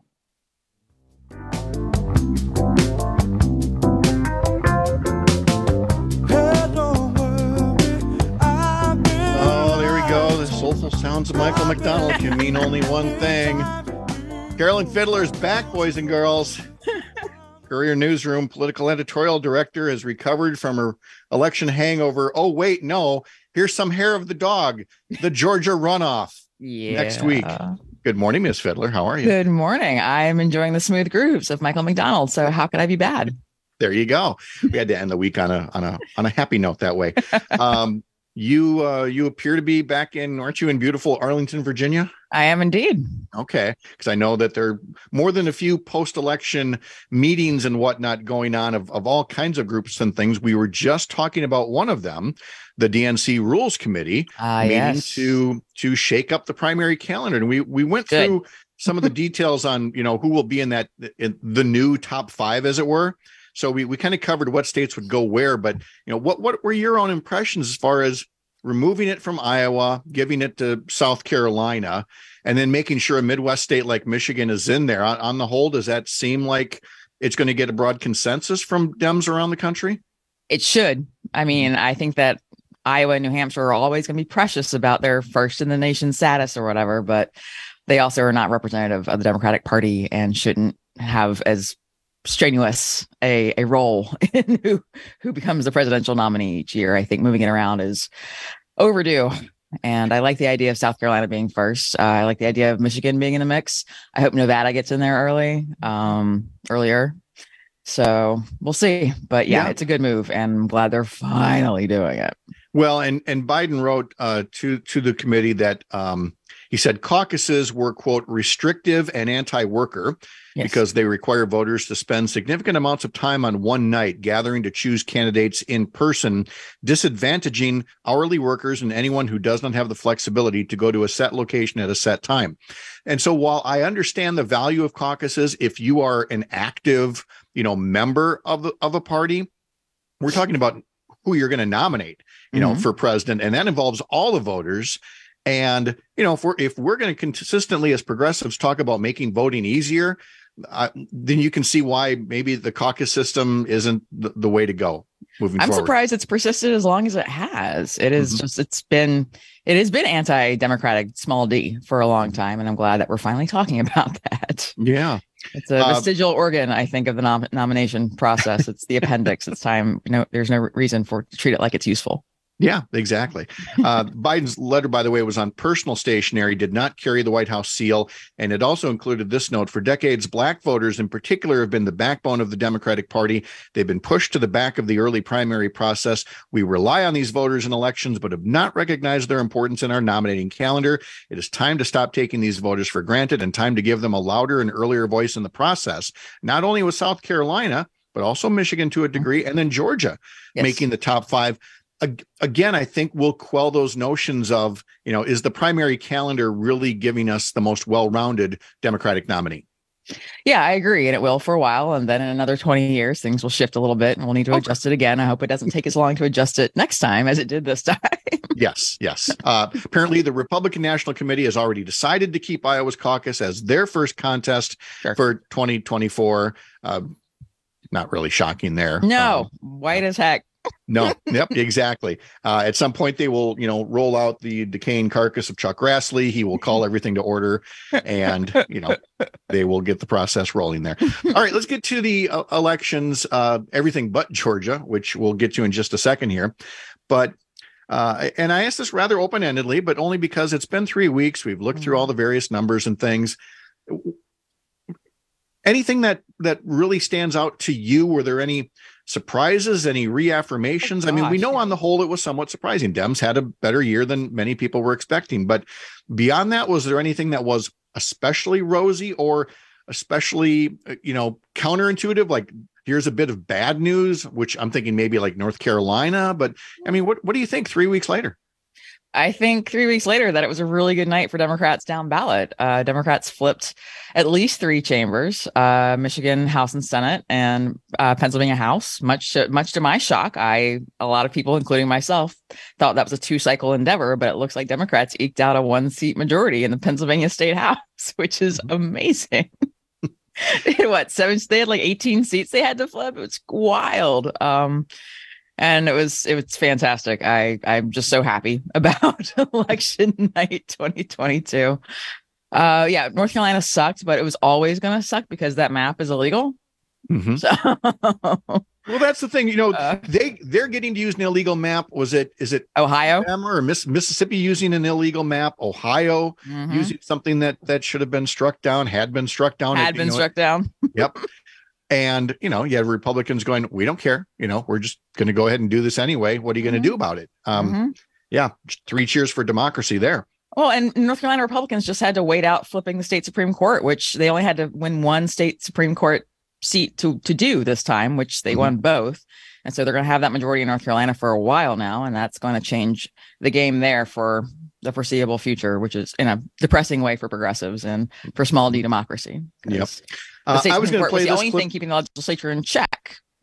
Oh, there we go. The soulful sounds of Michael McDonald can mean only one thing. Carolyn Fiddler's back, boys and girls. Courier Newsroom political editorial director has recovered from her election hangover. Oh, wait, no. Here's some hair of the dog. The Georgia runoff. Yeah. Next week. Good morning, Miss Fiddler. How are you? Good morning. I'm enjoying the smooth grooves of Michael McDonald. So how could I be bad? There you go. We had to end the week on a on a on a happy note that way. Um, you uh, you appear to be back in, aren't you, in beautiful Arlington, Virginia? I am indeed. Okay, because I know that there are more than a few post-election meetings and whatnot going on of, of all kinds of groups and things. We were just talking about one of them, the D N C Rules Committee, uh, meeting yes. to to shake up the primary calendar, and we we went Good. through some of the details on, you know, who will be in that in the new top five, as it were. So we we kind of covered what states would go where, but you know, what what were your own impressions as far as removing it from Iowa, giving it to South Carolina, and then making sure a Midwest state like Michigan is in there. On, on the whole, does that seem like it's going to get a broad consensus from Dems around the country? It should. I mean, I think that Iowa and New Hampshire are always going to be precious about their first in the nation status or whatever, but they also are not representative of the Democratic Party and shouldn't have as strenuous a, a role in who, who becomes the presidential nominee each year. I think moving it around is overdue. And I like the idea of South Carolina being first. Uh, I like the idea of Michigan being in the mix. I hope Nevada gets in there early, um, earlier. So we'll see. But yeah, yeah, it's a good move. And I'm glad they're finally doing it. Well, and, and Biden wrote uh, to, to the committee that um, he said caucuses were, quote, restrictive and anti-worker yes. because they require voters to spend significant amounts of time on one night gathering to choose candidates in person, disadvantaging hourly workers and anyone who does not have the flexibility to go to a set location at a set time. And so while I understand the value of caucuses, if you are an active, you know, member of, the, of a party, we're talking about who you're going to nominate, you know, mm-hmm. for president. And that involves all the voters. And, you know, if we're, if we're going to consistently as progressives talk about making voting easier, uh, then you can see why maybe the caucus system isn't the, the way to go moving I'm forward. surprised it's persisted as long as it has. It is mm-hmm. just, it's been, it has been anti-democratic small d for a long time. And I'm glad that we're finally talking about that. Yeah. It's a uh, vestigial organ, I think, of the nom- nomination process. It's the appendix. It's time. You know, there's no reason for to treat it like it's useful. Yeah, exactly. Uh, Biden's letter, by the way, was on personal stationery, did not carry the White House seal. And it also included this note: for decades, black voters in particular have been the backbone of the Democratic Party. They've been pushed to the back of the early primary process. We rely on these voters in elections, but have not recognized their importance in our nominating calendar. It is time to stop taking these voters for granted and time to give them a louder and earlier voice in the process, not only with South Carolina, but also Michigan to a degree, and then Georgia yes. making the top five. Again, I think we'll quell those notions of, you know, is the primary calendar really giving us the most well-rounded Democratic nominee? Yeah, I agree. And it will for a while. And then in another twenty years, things will shift a little bit and we'll need to okay. adjust it again. I hope it doesn't take as long to adjust it next time as it did this time. Yes, yes. Uh, apparently, the Republican National Committee has already decided to keep Iowa's caucus as their first contest sure. for twenty twenty-four. Uh, not really shocking there. No, um, white as heck. No, yep, exactly. Uh, at some point, they will, you know, roll out the decaying carcass of Chuck Grassley. He will call everything to order, and you know, they will get the process rolling there. All right, let's get to the uh, elections. Uh, everything but Georgia, which we'll get to in just a second here. But uh, and I asked this rather open-endedly, but only because it's been three weeks. We've looked through all the various numbers and things. Anything that that really stands out to you? Were there any surprises, any reaffirmations? Oh, I mean, we know on the whole it was somewhat surprising. Dems had a better year than many people were expecting. But beyond that, was there anything that was especially rosy or especially, you know, counterintuitive? Like, here's a bit of bad news, which I'm thinking maybe like North Carolina. But I mean, what, what do you think three weeks later? I think three weeks later that it was a really good night for Democrats down ballot. Uh, Democrats flipped at least three chambers, uh, Michigan House and Senate, and uh, Pennsylvania House. Much to, much to my shock, I a lot of people, including myself, thought that was a two-cycle endeavor, but it looks like Democrats eked out a one-seat majority in the Pennsylvania State House, which is amazing. They had what, seven? They had like eighteen seats they had to flip. It was wild. Um, And it was it was fantastic. I, I'm just so happy about election night twenty twenty-two. Uh, yeah, North Carolina sucked, but it was always going to suck because that map is illegal. Mm-hmm. So, well, that's the thing. You know, uh, they they're getting to use an illegal map. Was it is it Ohio or Miss, Mississippi using an illegal map? Ohio mm-hmm. using something that that should have been struck down, had been struck down, had been struck it. down. Yep. And, you know, you have Republicans going, we don't care. You know, we're just going to go ahead and do this anyway. What are you going to mm-hmm. do about it? Um, mm-hmm. Yeah. Three cheers for democracy there. Well, and North Carolina Republicans just had to wait out flipping the state Supreme Court, which they only had to win one state Supreme Court seat to, to do this time, which they mm-hmm. won both. And so they're going to have that majority in North Carolina for a while now. And that's going to change the game there for the foreseeable future, which is in a depressing way for progressives and for small d democracy. Yep. The state uh, I was going to play was the this only clip. thing keeping the legislature in check.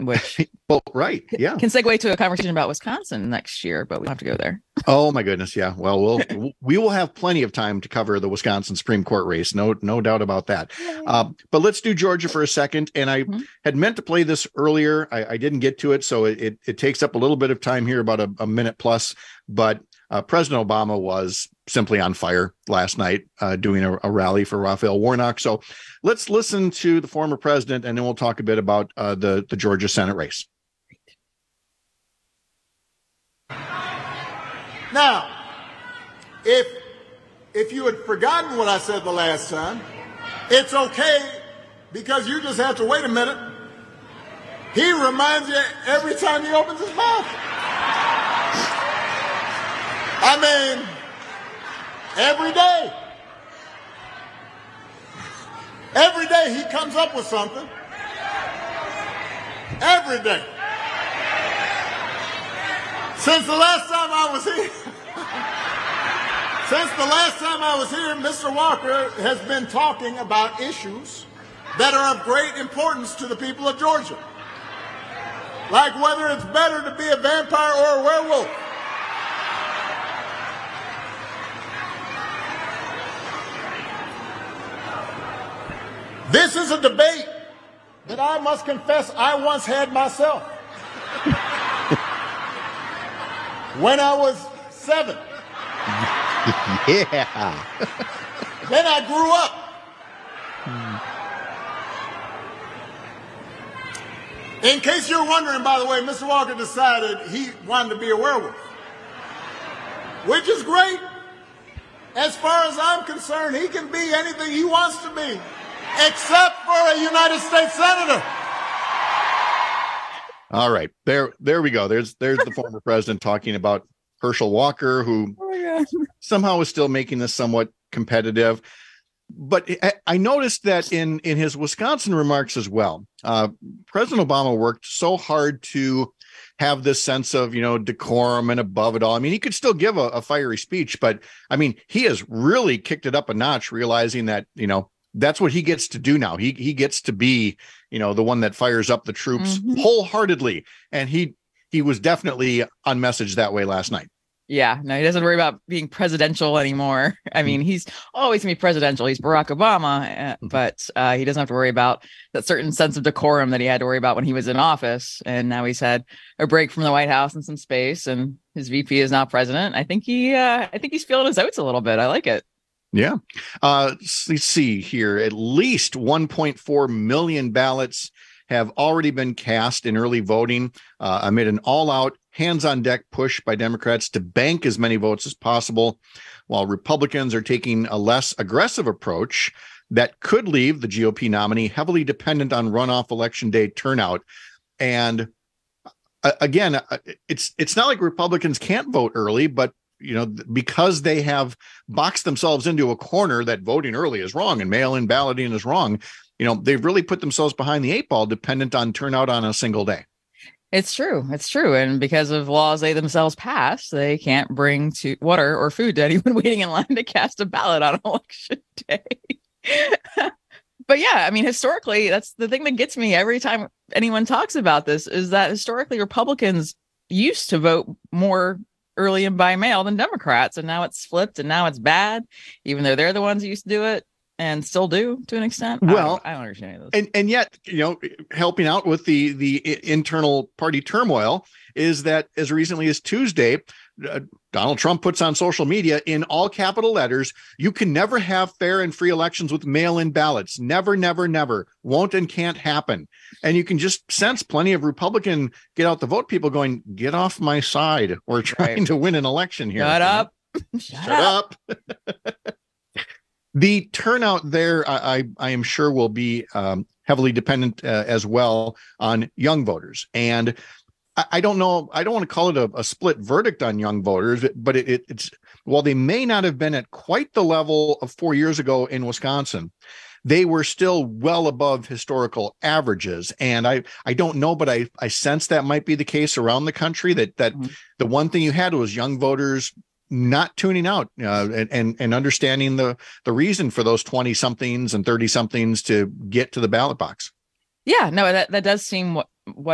which well, right. Yeah. can segue to a conversation about Wisconsin next year, but we don't have to go there. Oh my goodness. Yeah. Well, we'll, we will have plenty of time to cover the Wisconsin Supreme Court race. No, no doubt about that. Uh, but let's do Georgia for a second. And I mm-hmm. had meant to play this earlier. I, I didn't get to it. So it, it, it takes up a little bit of time here, about a, a minute plus, but uh, President Obama was simply on fire last night, uh, doing a, a rally for Raphael Warnock. So let's listen to the former president, and then we'll talk a bit about uh, the, the Georgia Senate race. Now, if if you had forgotten what I said the last time, it's okay, because you just have to wait a minute. He reminds you every time he opens his mouth. I mean, every day. Every day he comes up with something. Every day. Since the last time I was here, since the last time I was here, Mister Walker has been talking about issues that are of great importance to the people of Georgia. Like whether it's better to be a vampire or a werewolf. This is a debate that I must confess I once had myself. When I was seven. Yeah. Then I grew up. In case you're wondering, by the way, Mister Walker decided he wanted to be a werewolf. Which is great. As far as I'm concerned, he can be anything he wants to be, except for a United States Senator. All right, there, there we go. There's, there's the former president talking about Herschel Walker, who oh somehow is still making this somewhat competitive. But I, I noticed that in, in his Wisconsin remarks as well, uh, President Obama worked so hard to have this sense of, you know, decorum and above it all. I mean, he could still give a, a fiery speech, but I mean, he has really kicked it up a notch, realizing that, you know, that's what he gets to do now. He he gets to be, you know, the one that fires up the troops mm-hmm. wholeheartedly. And he he was definitely on message that way last night. Yeah, no, he doesn't worry about being presidential anymore. I mean, he's always going to be presidential. He's Barack Obama, uh, but uh, he doesn't have to worry about that certain sense of decorum that he had to worry about when he was in office. And now he's had a break from the White House and some space, and his V P is now president. I think he, uh, I think he's feeling his oats a little bit. I like it. Yeah. Uh, let's see here. At least one point four million ballots have already been cast in early voting uh, amid an all-out, hands-on-deck push by Democrats to bank as many votes as possible, while Republicans are taking a less aggressive approach that could leave the G O P nominee heavily dependent on runoff election day turnout. And uh, again, it's it's not like Republicans can't vote early, but you know, because they have boxed themselves into a corner that voting early is wrong and mail-in balloting is wrong, you know, they've really put themselves behind the eight ball, dependent on turnout on a single day. It's true. It's true. And because of laws they themselves passed, they can't bring to water or food to anyone waiting in line to cast a ballot on election day. But yeah, I mean, historically, that's the thing that gets me every time anyone talks about this, is that historically Republicans used to vote more early and by mail than Democrats, and now it's flipped, and now it's bad, even though they're the ones who used to do it and still do to an extent. Well, I don't, I don't understand any of those. And and yet, you know, helping out with the the internal party turmoil is that as recently as Tuesday, uh, Donald Trump puts on social media in all capital letters, "You can never have fair and free elections with mail-in ballots. Never, never, never. Won't and can't happen." And you can just sense plenty of Republican get out the vote people going, "Get off my side. We're trying right. to win an election here." Shut up. Shut, Shut up. up. The turnout there, I, I, I am sure, will be um, heavily dependent uh, as well on young voters. And I, I don't know, I don't want to call it a, a split verdict on young voters, but it, it, it's, while they may not have been at quite the level of four years ago in Wisconsin, they were still well above historical averages. And I, I don't know, but I, I sense that might be the case around the country, that, that mm-hmm. the one thing you had was young voters not tuning out uh, and, and and understanding the the reason for those twenty somethings and thirty somethings to get to the ballot box. Yeah, no, that, that does seem what what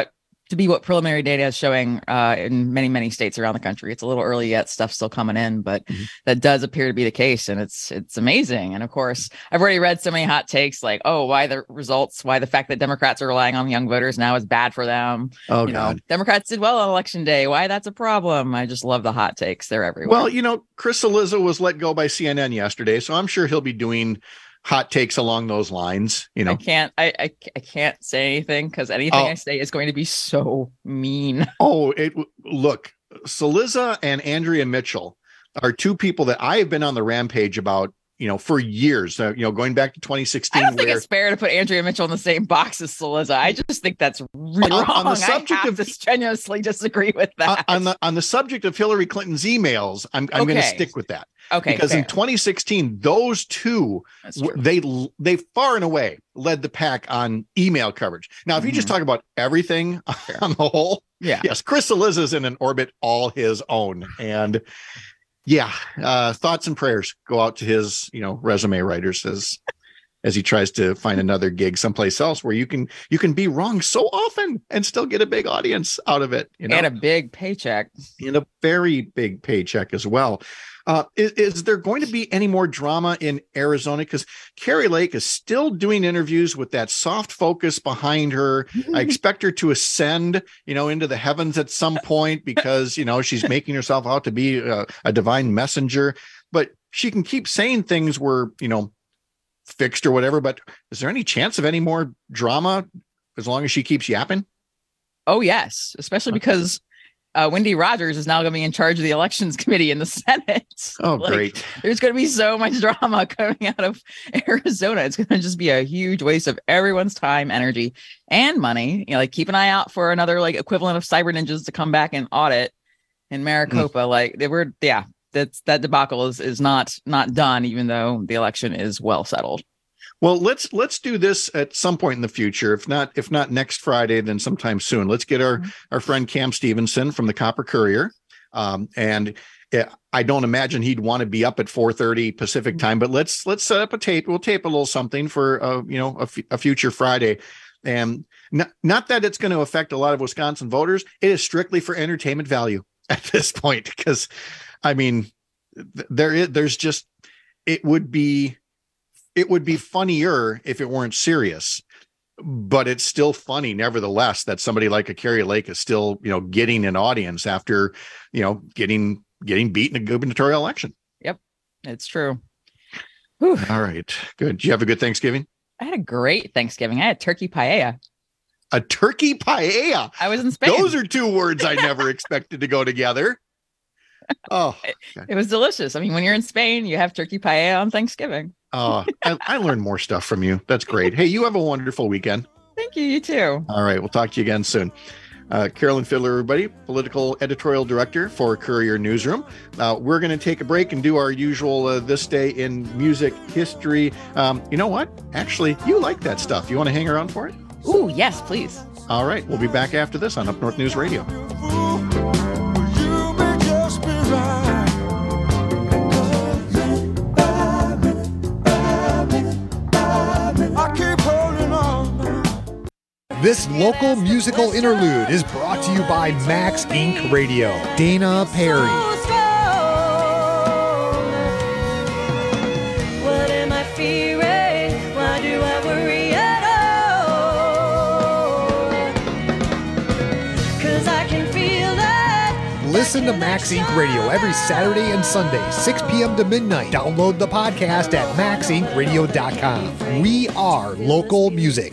to be what preliminary data is showing uh, in many, many states around the country. It's a little early yet, stuff's still coming in, but mm-hmm. that does appear to be the case. And it's it's amazing. And of course, I've already read so many hot takes like, oh, why the results, why the fact that Democrats are relying on young voters now is bad for them. Oh, you God. know, Democrats did well on election day. Why that's a problem. I just love the hot takes. They're everywhere. Well, you know, Chris Cillizza was let go by C N N yesterday, so I'm sure he'll be doing hot takes along those lines. You know, I can't, I, I, I can't say anything because anything oh. I say is going to be so mean. Oh, it look, Cillizza and Andrea Mitchell are two people that I have been on the rampage about, you know, for years, uh, you know, going back to twenty sixteen. I don't think where, it's fair to put Andrea Mitchell in the same box as Cillizza. I just think that's really on, wrong. on the subject I have of to strenuously disagree with that. On the on the subject of Hillary Clinton's emails, I'm I'm Okay. going to stick with that. Okay, because fair. in twenty sixteen, those two w- they they far and away led the pack on email coverage. Now, if you just talk about everything on the whole, Yeah. yes, Chris Cillizza is in an orbit all his own, and yeah, uh, thoughts and prayers go out to his you know resume writers as as he tries to find another gig someplace else where you can you can be wrong so often and still get a big audience out of it, you know, And a big paycheck. and a very big paycheck as well. Uh, is, is there going to be any more drama in Arizona? Because Carrie Lake is still doing interviews with that soft focus behind her. I expect her to ascend, you know, into the heavens at some point because, you know, she's making herself out to be a, a divine messenger. But she can keep saying things were, you know, fixed or whatever. But is there any chance of any more drama as long as she keeps yapping? Oh, yes, especially because uh, Wendy Rogers is now going to be in charge of the elections committee in the Senate. Oh, Like, great. There's going to be so much drama coming out of Arizona. It's going to just be a huge waste of everyone's time, energy, and money. You know, like keep an eye out for another like equivalent of cyber ninjas to come back and audit in Maricopa. Mm. Like they were, yeah, that's that debacle is is not not done, even though the election is well settled. Well, let's let's do this at some point in the future. If not, if not next Friday, then sometime soon. Let's get our, our friend Cam Stevenson from the Copper Courier. Um, and I don't imagine he'd want to be up at four thirty Pacific time, but let's let's set up a tape. We'll tape a little something for uh, you know a, f- a future Friday. And not, not that it's going to affect a lot of Wisconsin voters. It is strictly for entertainment value at this point, because I mean, th- there is there's just it would be. It would be funnier if it weren't serious, but it's still funny nevertheless that somebody like a Carrie Lake is still, you know, getting an audience after, you know, getting getting beat in a gubernatorial election. Yep, it's true. Whew. All right, good. Did you have a good Thanksgiving? I had a great Thanksgiving. I had turkey paella. A turkey paella. I was in Spain. Those are two words I never expected to go together. Oh, okay. It was delicious. I mean, when you're in Spain, you have turkey paella on Thanksgiving. Oh, I, I learned more stuff from you. That's great. Hey, you have a wonderful weekend. Thank you. You too. All right. We'll talk to you again soon. Uh, Carolyn Fiddler, everybody, political editorial director for Courier Newsroom. Uh, we're going to take a break and do our usual uh, This Day in Music History. Um, you know what? Actually, you like that stuff. You want to hang around for it? Ooh, yes, please. All right. We'll be back after this on Up North News Radio. This local musical interlude is brought to you by Max Incorporated. Radio. Dana Perry. What am I fearing? Why do I worry at all? 'Cause I can feel that. Listen to Max Incorporated. Radio every Saturday and Sunday, six p.m. to midnight. Download the podcast at max inc radio dot com. We are local music.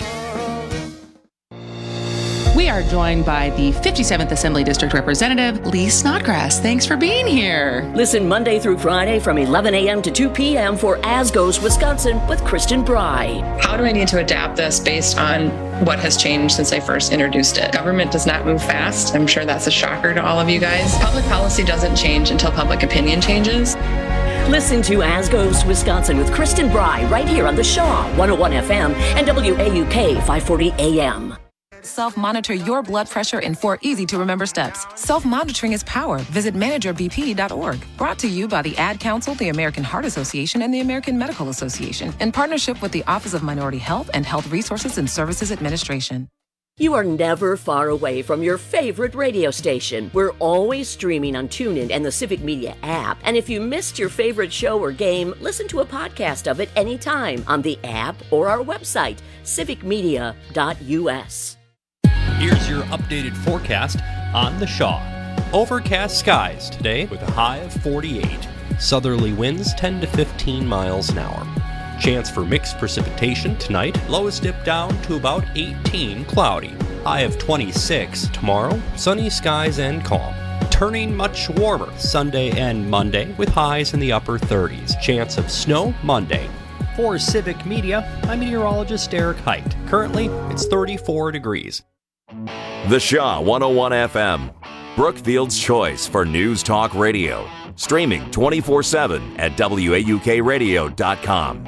We are joined by the fifty-seventh Assembly District Representative, Lee Snodgrass. Thanks for being here. Listen Monday through Friday from eleven a.m. to two p.m. for As Goes Wisconsin with Kristen Bry. How do I need to adapt this based on what has changed since I first introduced it? Government does not move fast. I'm sure that's a shocker to all of you guys. Public policy doesn't change until public opinion changes. Listen to As Goes Wisconsin with Kristen Bry right here on the Shaw one oh one F M and W A U K five forty A M. Self-monitor your blood pressure in four easy-to-remember steps. Self-monitoring is power. Visit manager b p dot org. Brought to you by the Ad Council, the American Heart Association, and the American Medical Association, in partnership with the Office of Minority Health and Health Resources and Services Administration. You are never far away from your favorite radio station. We're always streaming on TuneIn and the Civic Media app. And if you missed your favorite show or game, listen to a podcast of it anytime on the app or our website, civic media dot u s. Here's your updated forecast on the Shaw. Overcast skies today with a high of forty-eight. Southerly winds ten to fifteen miles an hour. Chance for mixed precipitation tonight. Lowest dip down to about eighteen, cloudy. High of twenty-six tomorrow. Sunny skies and calm. Turning much warmer Sunday and Monday with highs in the upper thirties. Chance of snow Monday. For Civic Media, I'm meteorologist Eric Height. Currently, it's thirty-four degrees. The Shaw one oh one F M, Brookfield's choice for news talk radio. Streaming twenty-four seven at W A U K radio dot com.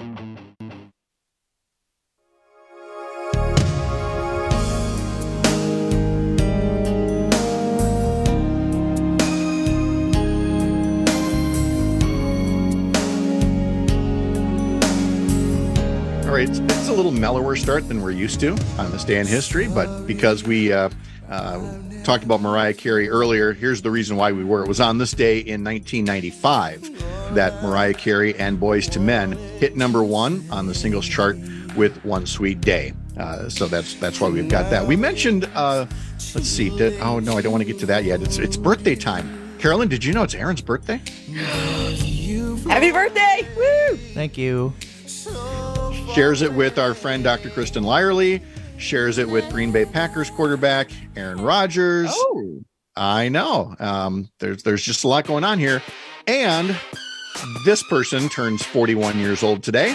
All right, it's, it's a little mellower start than we're used to on this day in history, but because we uh, uh, talked about Mariah Carey earlier, here's the reason why we were. It was on this day in nineteen ninety-five that Mariah Carey and Boyz two Men hit number one on the singles chart with One Sweet Day. Uh, so that's that's why we've got that. We mentioned, uh, let's see, did, oh no, I don't want to get to that yet. It's, it's birthday time. Carolyn, did you know it's Aaron's birthday? Happy birthday! Woo! Thank you. Shares it with our friend Doctor Kristen Lyerly. Shares it with Green Bay Packers quarterback Aaron Rodgers. Oh, I know. Um, there's there's just a lot going on here, and this person turns forty-one years old today.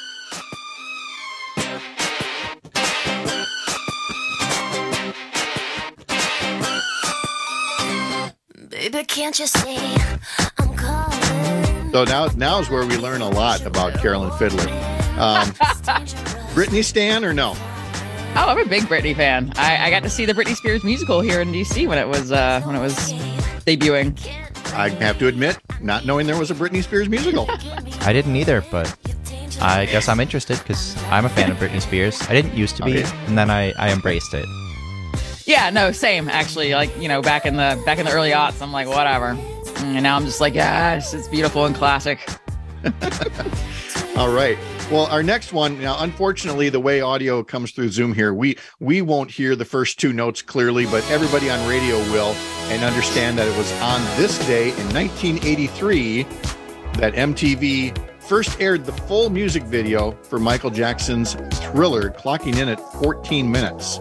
Baby, can't you see I'm calling? So now now is where we learn a lot about Carolyn Fiddler. Um, Britney stan or no? Oh, I'm a big Britney fan. I, I got to see the Britney Spears musical here in D C when it was uh, when it was debuting. I have to admit, not knowing there was a Britney Spears musical. I didn't either, but I guess I'm interested because I'm a fan of Britney Spears. I didn't used to be, Okay. and then I, I embraced it. Yeah, no, same actually. Like, you know, back in the back in the early aughts, I'm like, whatever. And now I'm just like, yes, it's beautiful and classic. All right. Well, our next one, now, unfortunately, the way audio comes through Zoom here, we we won't hear the first two notes clearly, but everybody on radio will, and understand that it was on this day in nineteen eighty-three that M T V first aired the full music video for Michael Jackson's Thriller, clocking in at fourteen minutes.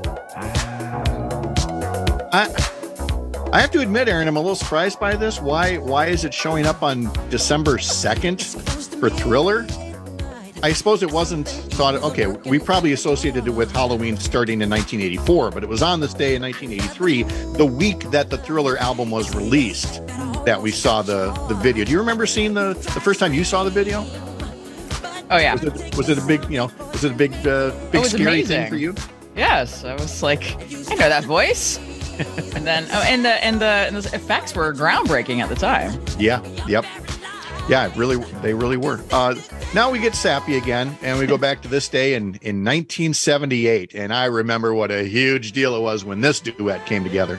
I I have to admit, Aaron, I'm a little surprised by this. Why why is it showing up on December second for Thriller? I suppose it wasn't thought, okay, we probably associated it with Halloween starting in nineteen eighty-four, but it was on this day in nineteen eighty-three, the week that the Thriller album was released, that we saw the, the video. Do you remember seeing the, the first time you saw the video? Oh, yeah. Was it, was it a big, you know, was it a big, uh, big It was scary amazing. thing for you? Yes, I was like, I know that voice. And then, oh, and the and the and the effects were groundbreaking at the time. Yeah, yep. Yeah, really, they really were. Uh, now we get sappy again, and we go back to this day in, in nineteen seventy-eight. And I remember what a huge deal it was when this duet came together.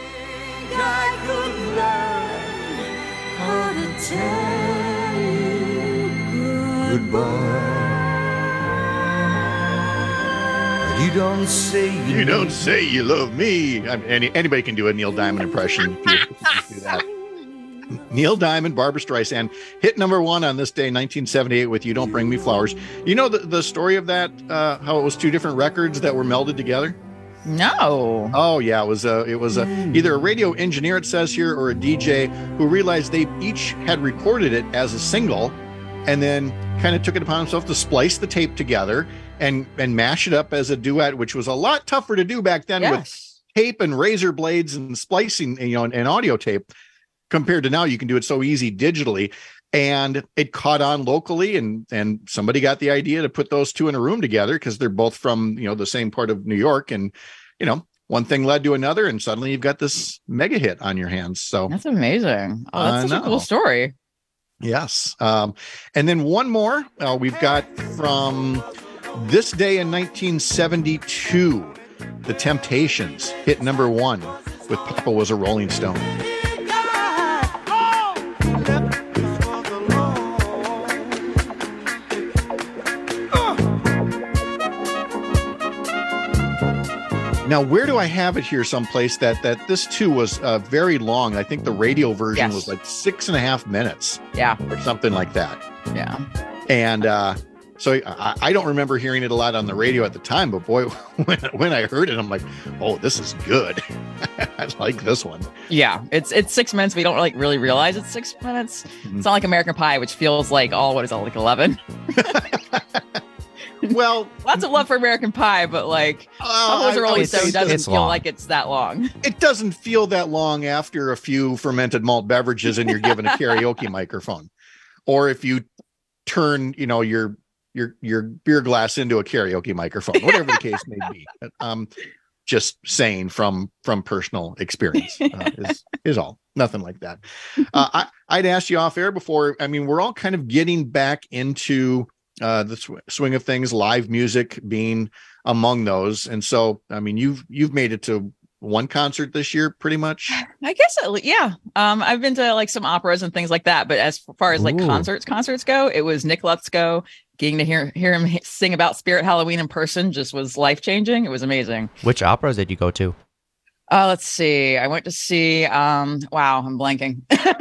Goodbye. You don't say you, You don't say you love me. I mean, any, anybody can do a Neil Diamond impression if you, if you do that. Neil Diamond, Barbra Streisand, hit number one on this day, nineteen seventy-eight, with You Don't Bring Me Flowers. You know the, the story of that, uh, how it was two different records that were melded together? No. Oh, yeah. It was, a, it was a, either a radio engineer, it says here, or a D J who realized they each had recorded it as a single and then kind of took it upon himself to splice the tape together and, and mash it up as a duet, which was a lot tougher to do back then Yes. with tape and razor blades and splicing, you know, and, and audio tape. Compared to now, you can do it so easy digitally, and it caught on locally, and and somebody got the idea to put those two in a room together because they're both from, you know, the same part of New York, and you know, one thing led to another, and suddenly you've got this mega hit on your hands. So That's amazing. Oh, I that's such a know. cool story. yes, um, and then one more uh, we've got from this day in nineteen seventy-two. The Temptations hit number one with Papa Was a Rolling Stone. Now, where do I have it here someplace that that this too was uh, very long? I think the radio version Yes. was like six and a half minutes. Yeah. Or something like that. Yeah. And uh, so I, I don't remember hearing it a lot on the radio at the time, but boy, when, when I heard it, I'm like, oh, this is good. I like this one. Yeah, it's it's six minutes. We don't like really realize it's six minutes. Mm-hmm. It's not like American Pie, which feels like oh, what is it, like eleven? Well, lots of love for American Pie, but like Papa Was a I- I Rolling would say Stone doesn't it's feel long. like it's that long. It doesn't feel that long after a few fermented malt beverages and you're given a karaoke microphone, or if you turn, you know, your your your beer glass into a karaoke microphone, whatever the case may be. Um, just saying from from personal experience uh, is is all. Nothing like that. Uh, I I'd asked you off air before. I mean, we're all kind of getting back into uh, the sw- swing of things, live music being among those, and so I mean, you've you've made it to one concert this year, pretty much. I guess, at le- yeah. Um, I've been to like some operas and things like that, but as far as like Ooh. concerts, concerts go, it was Nick Lutzko. Getting to hear hear him h- sing about Spirit Halloween in person just was life changing. It was amazing. Which operas did you go to? Uh, let's see. I went to see. Um, wow, I'm blanking.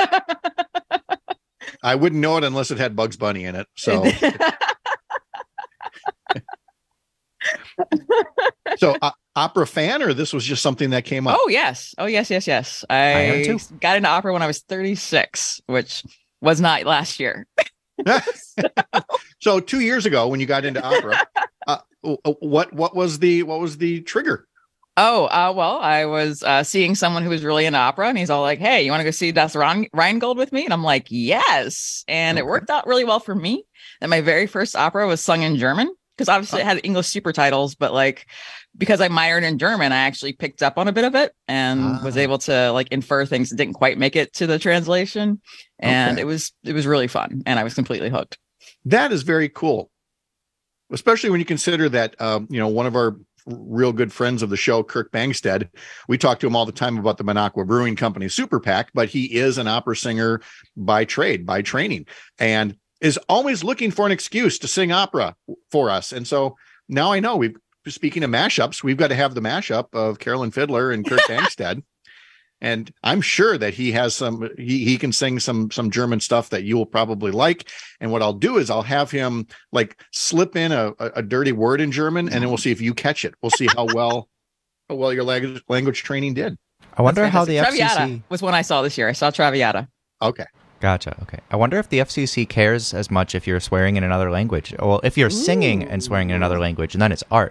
I wouldn't know it unless it had Bugs Bunny in it. So, so uh, opera fan, or this was just something that came up? Oh yes. Oh yes, yes, yes. I, am too. got into opera when I was thirty-six, which was not last year. So two years ago, when you got into opera, uh, what what was the what was the trigger? Oh, uh, well, I was uh, seeing someone who was really into opera, and he's all like, "Hey, you want to go see Das Rhein- Rheingold with me?" And I'm like, "Yes." And it worked out really well for me. And my very first opera was sung in German, because obviously it had English super titles, but like because I minored in German, I actually picked up on a bit of it and Ah. was able to like infer things that didn't quite make it to the translation. And Okay. it was it was really fun, and I was completely hooked. That is very cool, especially when you consider that um, you know, one of our real good friends of the show, Kirk Bangstead, we talk to him all the time about the Minocqua Brewing Company Super PAC, but he is an opera singer by trade, by training, and is always looking for an excuse to sing opera for us. And so now I know we've, speaking of mashups, we've got to have the mashup of Carolyn Fiddler and Kirk Bangstead. And I'm sure that he has some, he, he can sing some, some German stuff that you will probably like. And what I'll do is I'll have him like slip in a, a, a dirty word in German, and then we'll see if you catch it. We'll see how well, how well your language, language training did. I wonder how the F C Traviata C. was one I saw this year. I saw Traviata. Okay. Gotcha. Okay. I wonder if the F C C cares as much if you're swearing in another language. Well, if you're singing and swearing in another language, and then it's art.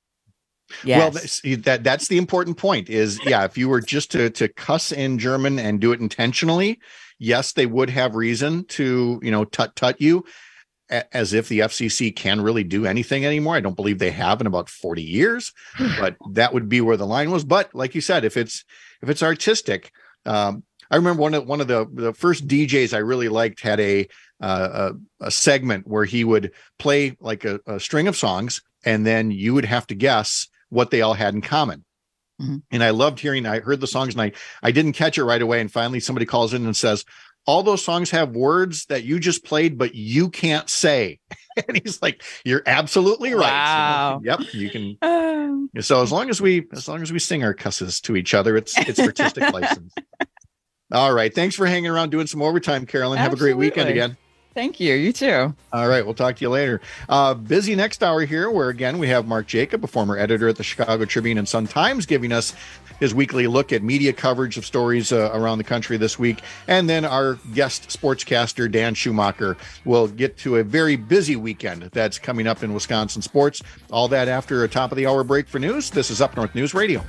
Well, that's, that that's the important point is, yeah, if you were just to to cuss in German and do it intentionally, yes, they would have reason to, you know, tut tut you, a- as if the F C C can really do anything anymore. I don't believe they have in about forty years, but that would be where the line was. But like you said, if it's if it's artistic, um, I remember one of one of the the first D Js I really liked had a uh, a, a segment where he would play like a, a string of songs, and then you would have to guess what they all had in common. Mm-hmm. And I loved hearing, I heard the songs and I, I didn't catch it right away. And finally somebody calls in and says, all those songs have words that you just played, but you can't say. And he's like, you're absolutely right. Wow. So, yep. You can. Um, So as long as we, as long as we sing our cusses to each other, it's, it's artistic license. All right. Thanks for hanging around doing some overtime, Carolyn. Have a great weekend Absolutely. again. Thank you. You too. All right. We'll talk to you later. Uh, busy next hour here, where again, we have Mark Jacob, a former editor at the Chicago Tribune and Sun-Times, giving us his weekly look at media coverage of stories uh, around the country this week. And then our guest sportscaster, Dan Schumacher, will get to a very busy weekend that's coming up in Wisconsin sports. All that after a top of the hour break for news. This is Up North News Radio.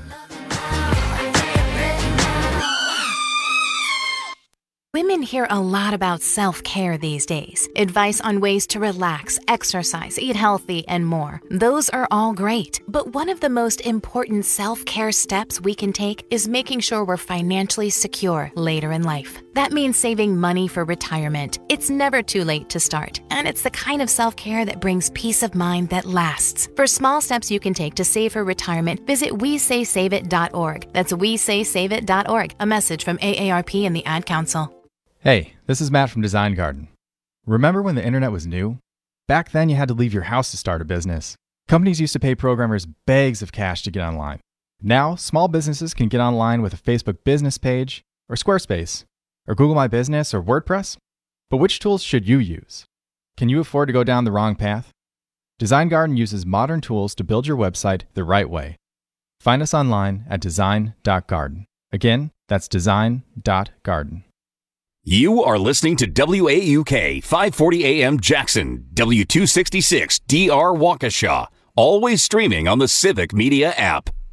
Women hear a lot about self-care these days. Advice on ways to relax, exercise, eat healthy, and more. Those are all great. But one of the most important self-care steps we can take is making sure we're financially secure later in life. That means saving money for retirement. It's never too late to start, and it's the kind of self-care that brings peace of mind that lasts. For small steps you can take to save for retirement, visit we say save it dot org. That's we say save it dot org. A message from A A R P and the Ad Council. Hey, this is Matt from Design Garden. Remember when the internet was new? Back then you had to leave your house to start a business. Companies used to pay programmers bags of cash to get online. Now, small businesses can get online with a Facebook business page, or Squarespace, or Google My Business, or WordPress. But which tools should you use? Can you afford to go down the wrong path? Design Garden uses modern tools to build your website the right way. Find us online at design dot garden. Again, that's design dot garden. You are listening to W A U K five forty A M Jackson, W two sixty-six D R Waukesha, always streaming on the Civic Media app.